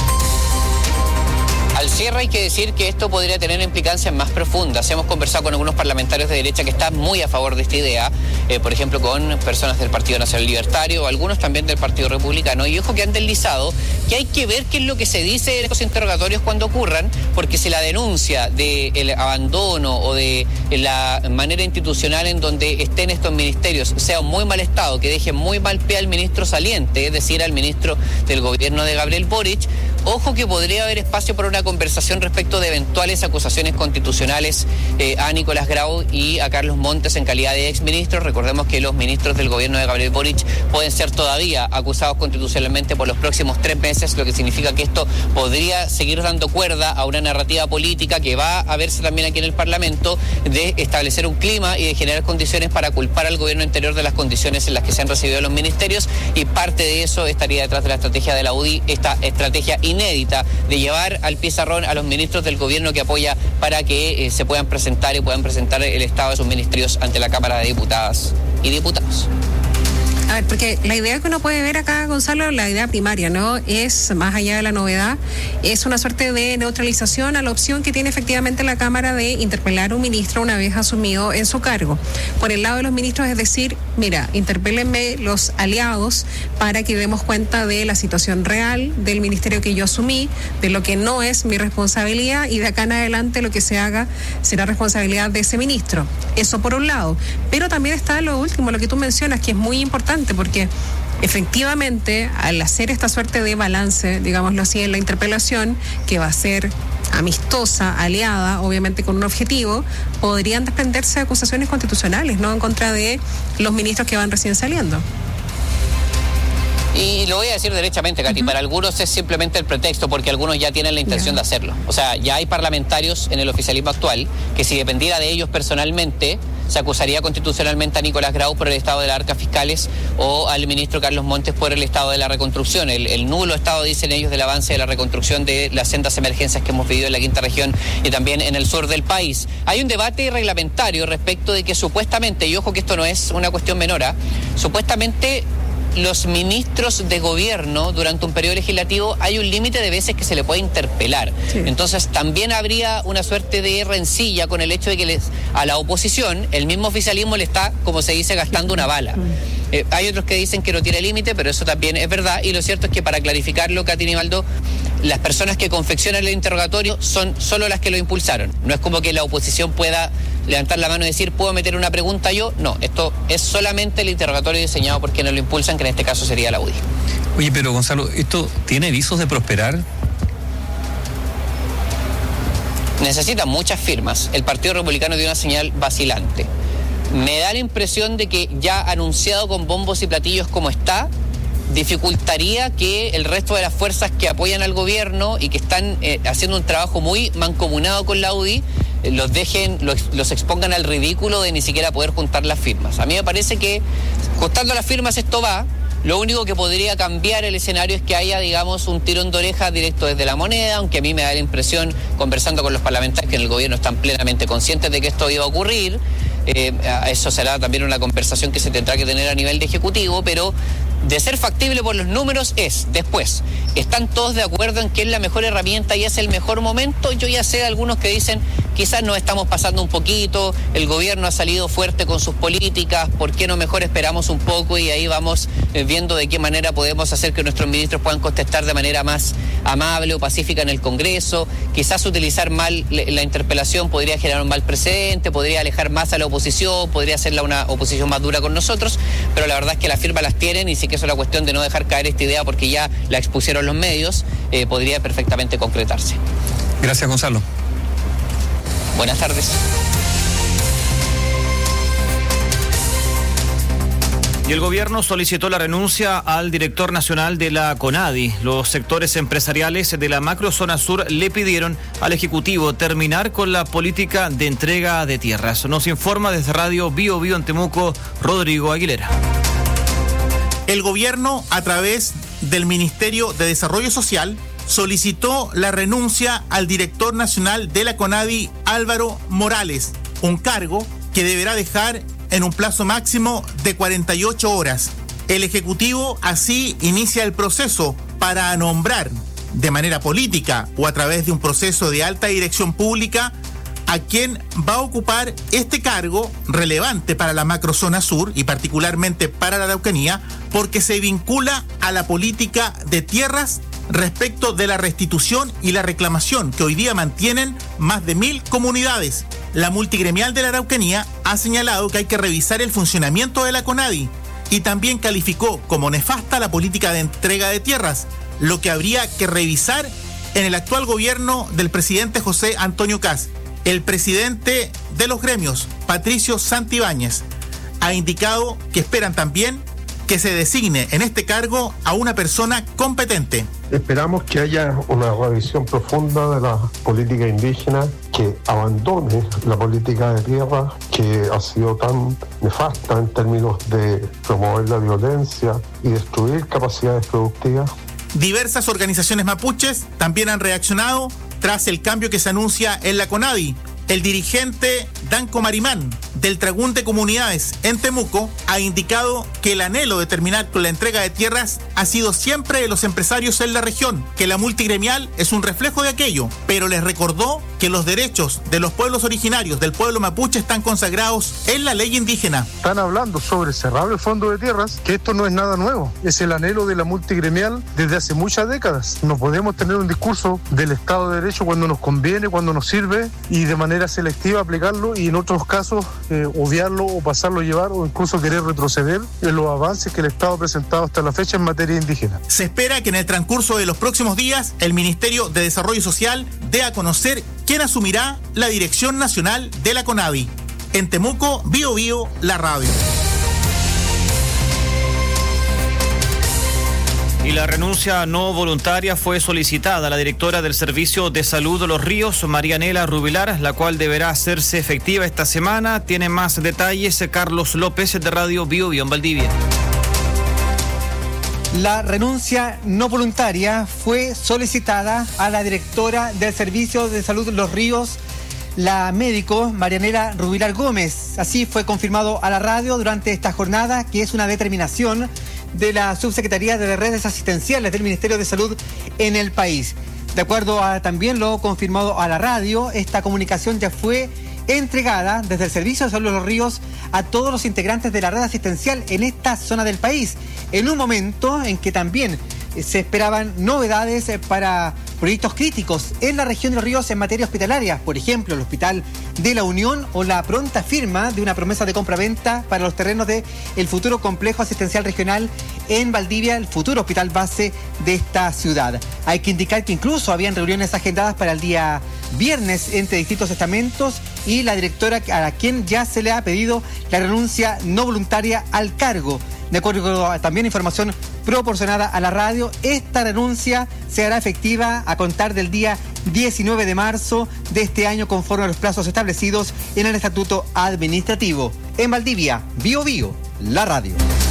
Al cierre hay que decir que esto podría tener implicancias más profundas. Hemos conversado con algunos parlamentarios de derecha que están muy a favor de esta idea, por ejemplo con personas del Partido Nacional Libertario, algunos también del Partido Republicano, y ojo que han deslizado que hay que ver qué es lo que se dice en los interrogatorios cuando ocurran, porque si la denuncia del abandono o de la manera institucional en donde estén estos ministerios sea un muy mal estado, que deje muy mal pie al ministro saliente, es decir, al ministro del gobierno de Gabriel Boric, ojo que podría haber espacio para una conversación respecto de eventuales acusaciones constitucionales a Nicolás Grau y a Carlos Montes en calidad de exministros. Recordemos que los ministros del gobierno de Gabriel Boric pueden ser todavía acusados constitucionalmente por los próximos 3 meses, lo que significa que esto podría seguir dando cuerda a una narrativa política que va a verse también aquí en el Parlamento de establecer un clima y de generar condiciones para culpar al gobierno anterior de las condiciones en las que se han recibido los ministerios, y parte de eso estaría detrás de la estrategia de la UDI, esta estrategia inédita de llevar al pizarrón a los ministros del gobierno que apoya para que se puedan presentar el estado de sus ministerios ante la Cámara de Diputadas y Diputados. A ver, porque la idea que uno puede ver acá, Gonzalo, la idea primaria, ¿no? Es, más allá de la novedad, es una suerte de neutralización a la opción que tiene efectivamente la Cámara de interpelar a un ministro una vez asumido en su cargo. Por el lado de los ministros, es decir, mira, interpélenme los aliados para que demos cuenta de la situación real del ministerio que yo asumí, de lo que no es mi responsabilidad, y de acá en adelante lo que se haga será responsabilidad de ese ministro. Eso por un lado. Pero también está lo último, lo que tú mencionas, que es muy importante, porque efectivamente al hacer esta suerte de balance, digámoslo así, en la interpelación, que va a ser amistosa, aliada, obviamente con un objetivo, podrían desprenderse acusaciones constitucionales, ¿no?, en contra de los ministros que van recién saliendo. Y lo voy a decir derechamente, Katy, para algunos es simplemente el pretexto, porque algunos ya tienen la intención de hacerlo. O sea, ya hay parlamentarios en el oficialismo actual que, si dependiera de ellos personalmente, se acusaría constitucionalmente a Nicolás Grau por el estado de las arcas fiscales o al ministro Carlos Montes por el estado de la reconstrucción, el nulo estado, dicen ellos, del avance de la reconstrucción de las sendas emergencias que hemos vivido en la quinta región y también en el sur del país. Hay un debate reglamentario respecto de que supuestamente, y ojo que esto no es una cuestión menor, supuestamente los ministros de gobierno durante un periodo legislativo hay un límite de veces que se le puede interpelar. Sí. Entonces también habría una suerte de rencilla con el hecho de que a la oposición el mismo oficialismo le está, como se dice, gastando una bala. Hay otros que dicen que no tiene límite, pero eso también es verdad, y lo cierto es que, para clarificarlo, Katy Nivaldo, las personas que confeccionan el interrogatorio son solo las que lo impulsaron. No es como que la oposición pueda levantar la mano y decir, ¿puedo meter una pregunta yo? No, esto es solamente el interrogatorio diseñado por quienes lo impulsan, que en este caso sería la UDI. Oye, pero Gonzalo, ¿esto tiene visos de prosperar? Necesita muchas firmas. El Partido Republicano dio una señal vacilante. Me da la impresión de que, ya anunciado con bombos y platillos como está, dificultaría que el resto de las fuerzas que apoyan al gobierno y que están haciendo un trabajo muy mancomunado con la UDI, los expongan al ridículo de ni siquiera poder juntar las firmas. A mí me parece que juntando las firmas esto va. Lo único que podría cambiar el escenario es que haya, digamos, un tirón de oreja directo desde la moneda, aunque a mí me da la impresión, conversando con los parlamentarios que en el gobierno están plenamente conscientes de que esto iba a ocurrir. Eso será también una conversación que se tendrá que tener a nivel de ejecutivo, pero de ser factible por los números es. Después, ¿están todos de acuerdo en que es la mejor herramienta y es el mejor momento? Yo ya sé de algunos que dicen, quizás nos estamos pasando un poquito, el gobierno ha salido fuerte con sus políticas, ¿por qué no mejor esperamos un poco y ahí vamos viendo de qué manera podemos hacer que nuestros ministros puedan contestar de manera más amable o pacífica en el Congreso? Quizás utilizar mal la interpelación podría generar un mal precedente, podría alejar más a la oposición, podría hacerla una oposición más dura con nosotros, pero la verdad es que las firmas las tienen, y sí que es una cuestión de no dejar caer esta idea porque ya la expusieron los medios, podría perfectamente concretarse. Gracias, Gonzalo. Buenas tardes. Y el gobierno solicitó la renuncia al director nacional de la CONADI. Los sectores empresariales de la macrozona sur le pidieron al Ejecutivo terminar con la política de entrega de tierras. Nos informa desde Radio Bio Bio en Temuco, Rodrigo Aguilera. El gobierno, a través del Ministerio de Desarrollo Social, solicitó la renuncia al director nacional de la CONADI, Álvaro Morales, un cargo que deberá dejar en un plazo máximo de 48 horas. El Ejecutivo así inicia el proceso para nombrar de manera política o a través de un proceso de alta dirección pública a quien va a ocupar este cargo relevante para la macrozona sur y particularmente para la Araucanía, porque se vincula a la política de tierras respecto de la restitución y la reclamación que hoy día mantienen más de 1.000 comunidades. La multigremial de la Araucanía ha señalado que hay que revisar el funcionamiento de la CONADI y también calificó como nefasta la política de entrega de tierras, lo que habría que revisar en el actual gobierno del presidente José Antonio Kast. El presidente de los gremios, Patricio Santibáñez, ha indicado que esperan también que se designe en este cargo a una persona competente. Esperamos que haya una revisión profunda de la política indígena, que abandone la política de tierra que ha sido tan nefasta en términos de promover la violencia y destruir capacidades productivas. Diversas organizaciones mapuches también han reaccionado tras el cambio que se anuncia en la CONADI. El dirigente Danco Marimán, del Tragún de Comunidades en Temuco, ha indicado que el anhelo de terminar con la entrega de tierras ha sido siempre de los empresarios en la región, que la multigremial es un reflejo de aquello, pero les recordó que los derechos de los pueblos originarios del pueblo mapuche están consagrados en la ley indígena. Están hablando sobre cerrar el fondo de tierras, que esto no es nada nuevo, es el anhelo de la multigremial desde hace muchas décadas. No podemos tener un discurso del Estado de Derecho cuando nos conviene, cuando nos sirve, y de manera selectiva aplicarlo, y en otros casos obviarlo o pasarlo a llevar, o incluso querer retroceder en los avances que el Estado ha presentado hasta la fecha en materia indígena. Se espera que en el transcurso de los próximos días el Ministerio de Desarrollo Social dé a conocer quién asumirá la dirección nacional de la CONADI. En Temuco, Bio Bio, la radio. Y la renuncia no voluntaria fue solicitada a la directora del Servicio de Salud de Los Ríos, Marianela Rubilar, la cual deberá hacerse efectiva esta semana. Tiene más detalles Carlos López de Radio Bio Bio en Valdivia. La renuncia no voluntaria fue solicitada a la directora del Servicio de Salud de Los Ríos, la médico Marianela Rubilar Gómez. Así fue confirmado a la radio durante esta jornada, que es una determinación de la Subsecretaría de Redes Asistenciales del Ministerio de Salud en el país. De acuerdo a también lo confirmado a la radio, esta comunicación ya fue entregada desde el Servicio de Salud de Los Ríos a todos los integrantes de la red asistencial en esta zona del país, en un momento en que también se esperaban novedades para proyectos críticos en la región de Los Ríos en materia hospitalaria, por ejemplo, el Hospital de la Unión o la pronta firma de una promesa de compra-venta para los terrenos del futuro complejo asistencial regional en Valdivia, el futuro hospital base de esta ciudad. Hay que indicar que incluso habían reuniones agendadas para el día viernes entre distintos estamentos y la directora, a quien ya se le ha pedido la renuncia no voluntaria al cargo. De acuerdo a también información proporcionada a la radio, esta renuncia se hará efectiva a contar del día 19 de marzo de este año, conforme a los plazos establecidos en el Estatuto Administrativo. En Valdivia, Bio Bio, la radio.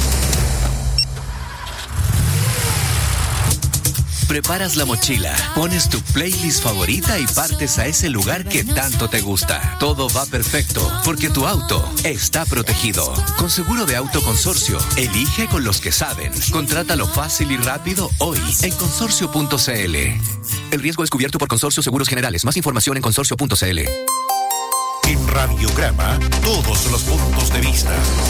Preparas la mochila, pones tu playlist favorita y partes a ese lugar que tanto te gusta. Todo va perfecto porque tu auto está protegido. Con Seguro de Auto Consorcio, elige con los que saben. Contrátalo fácil y rápido hoy en consorcio.cl. El riesgo es cubierto por Consorcio Seguros Generales. Más información en consorcio.cl. En Radiograma, todos los puntos de vista.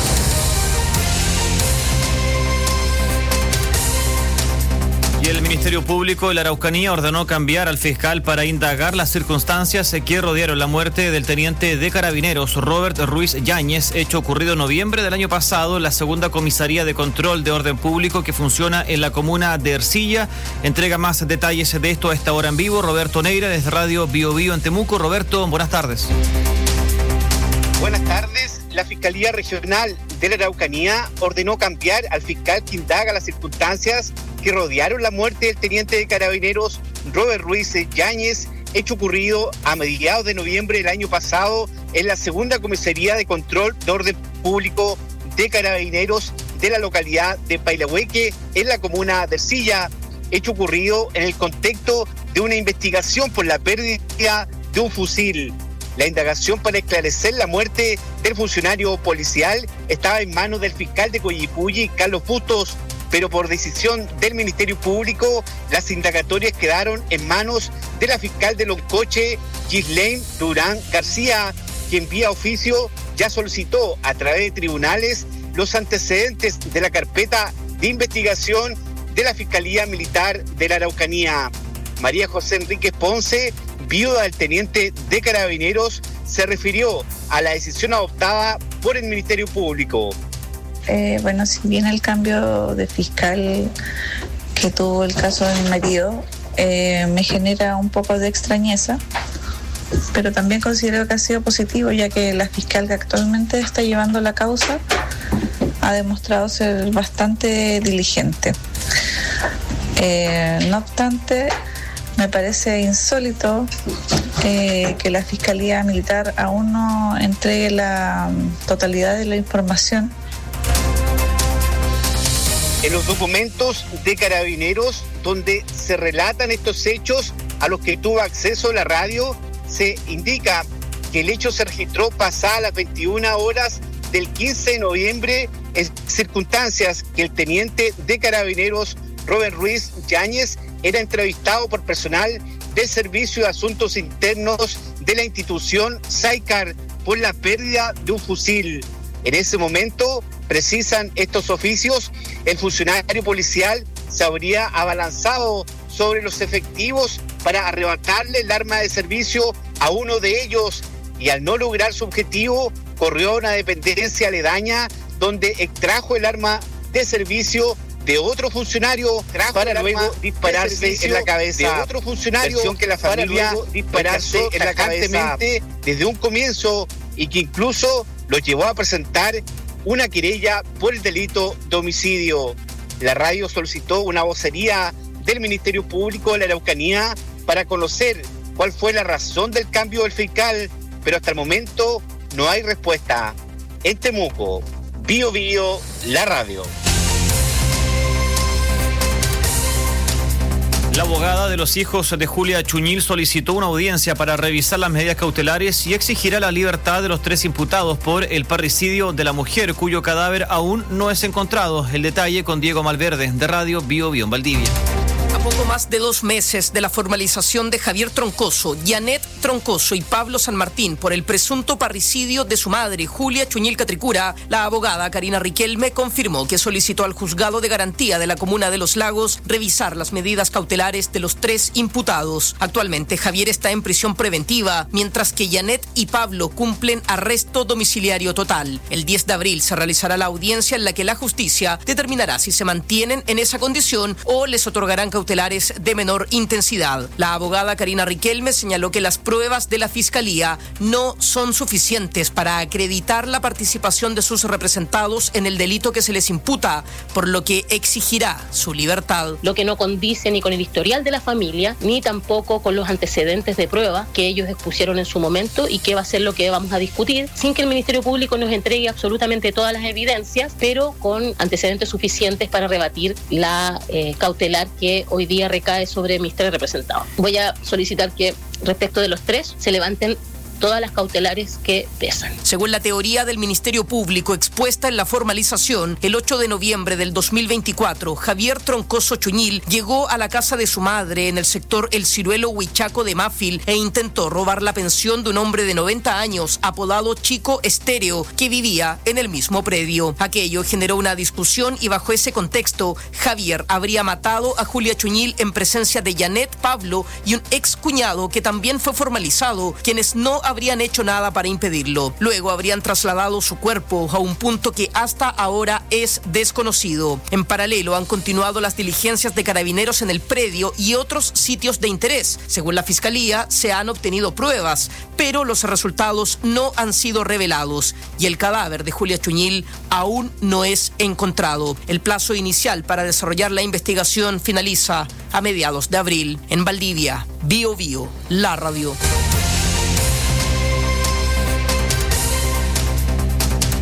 Y el Ministerio Público de la Araucanía ordenó cambiar al fiscal para indagar las circunstancias que rodearon la muerte del teniente de Carabineros Robert Ruiz Yáñez, hecho ocurrido en noviembre del año pasado en la segunda comisaría de control de orden público que funciona en la comuna de Ercilla. Entrega más detalles de esto a esta hora en vivo Roberto Neira desde Radio Bio Bio en Temuco. Roberto, buenas tardes. Buenas tardes. La Fiscalía Regional de la Araucanía ordenó cambiar al fiscal que indaga las circunstancias que rodearon la muerte del teniente de Carabineros Robert Ruiz Yáñez, hecho ocurrido a mediados de noviembre del año pasado en la segunda comisaría de control de orden público de Carabineros de la localidad de Pailahueque, en la comuna de Ercilla. hecho ocurrido en el contexto de una investigación por la pérdida de un fusil. La indagación para esclarecer la muerte del funcionario policial estaba en manos del fiscal de Coyipulli, Carlos Bustos, pero por decisión del Ministerio Público, las indagatorias quedaron en manos de la fiscal de Loncoche, Gislaine Durán García, quien vía oficio ya solicitó a través de tribunales los antecedentes de la carpeta de investigación de la Fiscalía Militar de la Araucanía. María José Enríquez Ponce, viuda del teniente de Carabineros, se refirió a la decisión adoptada por el Ministerio Público. Bueno, si bien el cambio de fiscal que tuvo el caso de mi marido me genera un poco de extrañeza, pero también considero que ha sido positivo, ya que la fiscal que actualmente está llevando la causa ha demostrado ser bastante diligente. No obstante, me parece insólito que la Fiscalía Militar aún no entregue la totalidad de la información. En los documentos de Carabineros, donde se relatan estos hechos a los que tuvo acceso la radio, se indica que el hecho se registró pasadas las 21 horas del 15 de noviembre en circunstancias que el teniente de Carabineros Robert Ruiz Yáñez era entrevistado por personal del Servicio de Asuntos Internos de la institución SAICAR por la pérdida de un fusil. En ese momento, precisan estos oficios, el funcionario policial se habría abalanzado sobre los efectivos para arrebatarle el arma de servicio a uno de ellos y al no lograr su objetivo, corrió a una dependencia aledaña donde extrajo el arma de servicio de otro funcionario para luego dispararse en la cabeza de otro funcionario que la familia dispararse en la cabeza desde un comienzo y que incluso lo llevó a presentar una querella por el delito de homicidio. La radio solicitó una vocería del Ministerio Público de la Araucanía para conocer cuál fue la razón del cambio del fiscal, pero hasta el momento no hay respuesta. En Temuco, Bio Bio, la radio. La abogada de los hijos de Julia Chuñil solicitó una audiencia para revisar las medidas cautelares y exigirá la libertad de los 3 imputados por el parricidio de la mujer, cuyo cadáver aún no es encontrado. El detalle con Diego Malverde, de Radio Bio Bio en Valdivia. A poco más de 2 meses de la formalización de Javier Troncoso, Janet Troncoso y Pablo San Martín por el presunto parricidio de su madre, Julia Chuñil Catricura, la abogada Karina Riquelme confirmó que solicitó al juzgado de garantía de la comuna de Los Lagos revisar las medidas cautelares de los 3 imputados. Actualmente Javier está en prisión preventiva, mientras que Janet y Pablo cumplen arresto domiciliario total. El 10 de abril se realizará la audiencia en la que la justicia determinará si se mantienen en esa condición o les otorgarán cautelares de menor intensidad. La abogada Karina Riquelme señaló que las pruebas de la Fiscalía no son suficientes para acreditar la participación de sus representados en el delito que se les imputa, por lo que exigirá su libertad. Lo que no condice ni con el historial de la familia, ni tampoco con los antecedentes de prueba que ellos expusieron en su momento y que va a ser lo que vamos a discutir, sin que el Ministerio Público nos entregue absolutamente todas las evidencias, pero con antecedentes suficientes para rebatir la cautelar que hoy día recae sobre mis 3 representados. Voy a solicitar que respecto de los 3 se levanten todas las cautelares que pesan. Según la teoría del Ministerio Público expuesta en la formalización, el 8 de noviembre del 2024, Javier Troncoso Chuñil llegó a la casa de su madre en el sector El Ciruelo Huichaco de Mafil e intentó robar la pensión de un hombre de 90 años apodado Chico Estéreo, que vivía en el mismo predio. Aquello generó una discusión y bajo ese contexto, Javier habría matado a Julia Chuñil en presencia de Janet, Pablo y un ex cuñado que también fue formalizado, quienes no habrían hecho nada para impedirlo. Luego habrían trasladado su cuerpo a un punto que hasta ahora es desconocido. En paralelo han continuado las diligencias de Carabineros en el predio y otros sitios de interés. Según la Fiscalía, se han obtenido pruebas, pero los resultados no han sido revelados y el cadáver de Julia Chuñil aún no es encontrado. El plazo inicial para desarrollar la investigación finaliza a mediados de abril. En Valdivia, Bio Bio, la radio. Y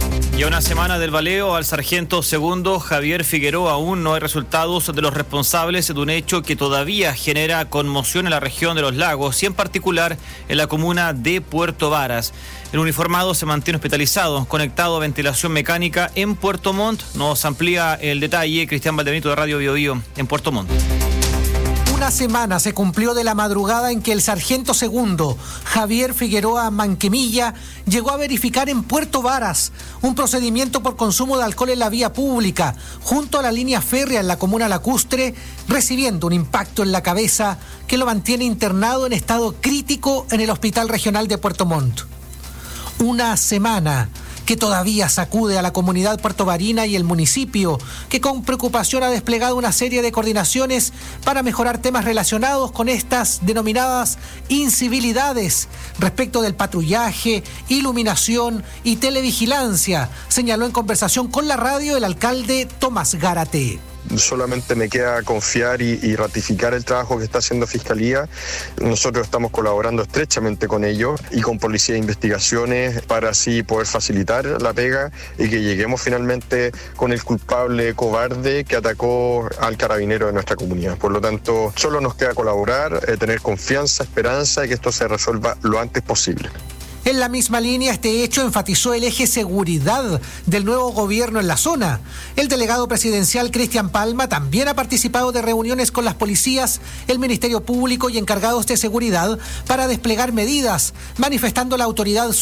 Y a una semana del baleo al sargento segundo Javier Figueroa aún no hay resultados de los responsables de un hecho que todavía genera conmoción en la región de Los Lagos y en particular en la comuna de Puerto Varas. El uniformado se mantiene hospitalizado, conectado a ventilación mecánica en Puerto Montt. Nos amplía el detalle Cristian Valdebenito de Radio Bio Bio en Puerto Montt. Una semana se cumplió de la madrugada en que el sargento segundo Javier Figueroa Manquemilla llegó a verificar en Puerto Varas un procedimiento por consumo de alcohol en la vía pública junto a la línea férrea en la comuna lacustre, recibiendo un impacto en la cabeza que lo mantiene internado en estado crítico en el Hospital Regional de Puerto Montt. Una semana que todavía sacude a la comunidad puertovarina y el municipio, que con preocupación ha desplegado una serie de coordinaciones para mejorar temas relacionados con estas denominadas incivilidades respecto del patrullaje, iluminación y televigilancia, señaló en conversación con la radio el alcalde Tomás Gárate. Solamente me queda confiar y ratificar el trabajo que está haciendo Fiscalía. Nosotros estamos colaborando estrechamente con ellos y con Policía de Investigaciones para así poder facilitar la pega y que lleguemos finalmente con el culpable cobarde que atacó al carabinero de nuestra comunidad. Por lo tanto, solo nos queda colaborar, tener confianza, esperanza y que esto se resuelva lo antes posible. En la misma línea, este hecho enfatizó el eje seguridad del nuevo gobierno en la zona. El delegado presidencial Cristian Palma también ha participado de reuniones con las policías, el Ministerio Público y encargados de seguridad para desplegar medidas, manifestando la autoridad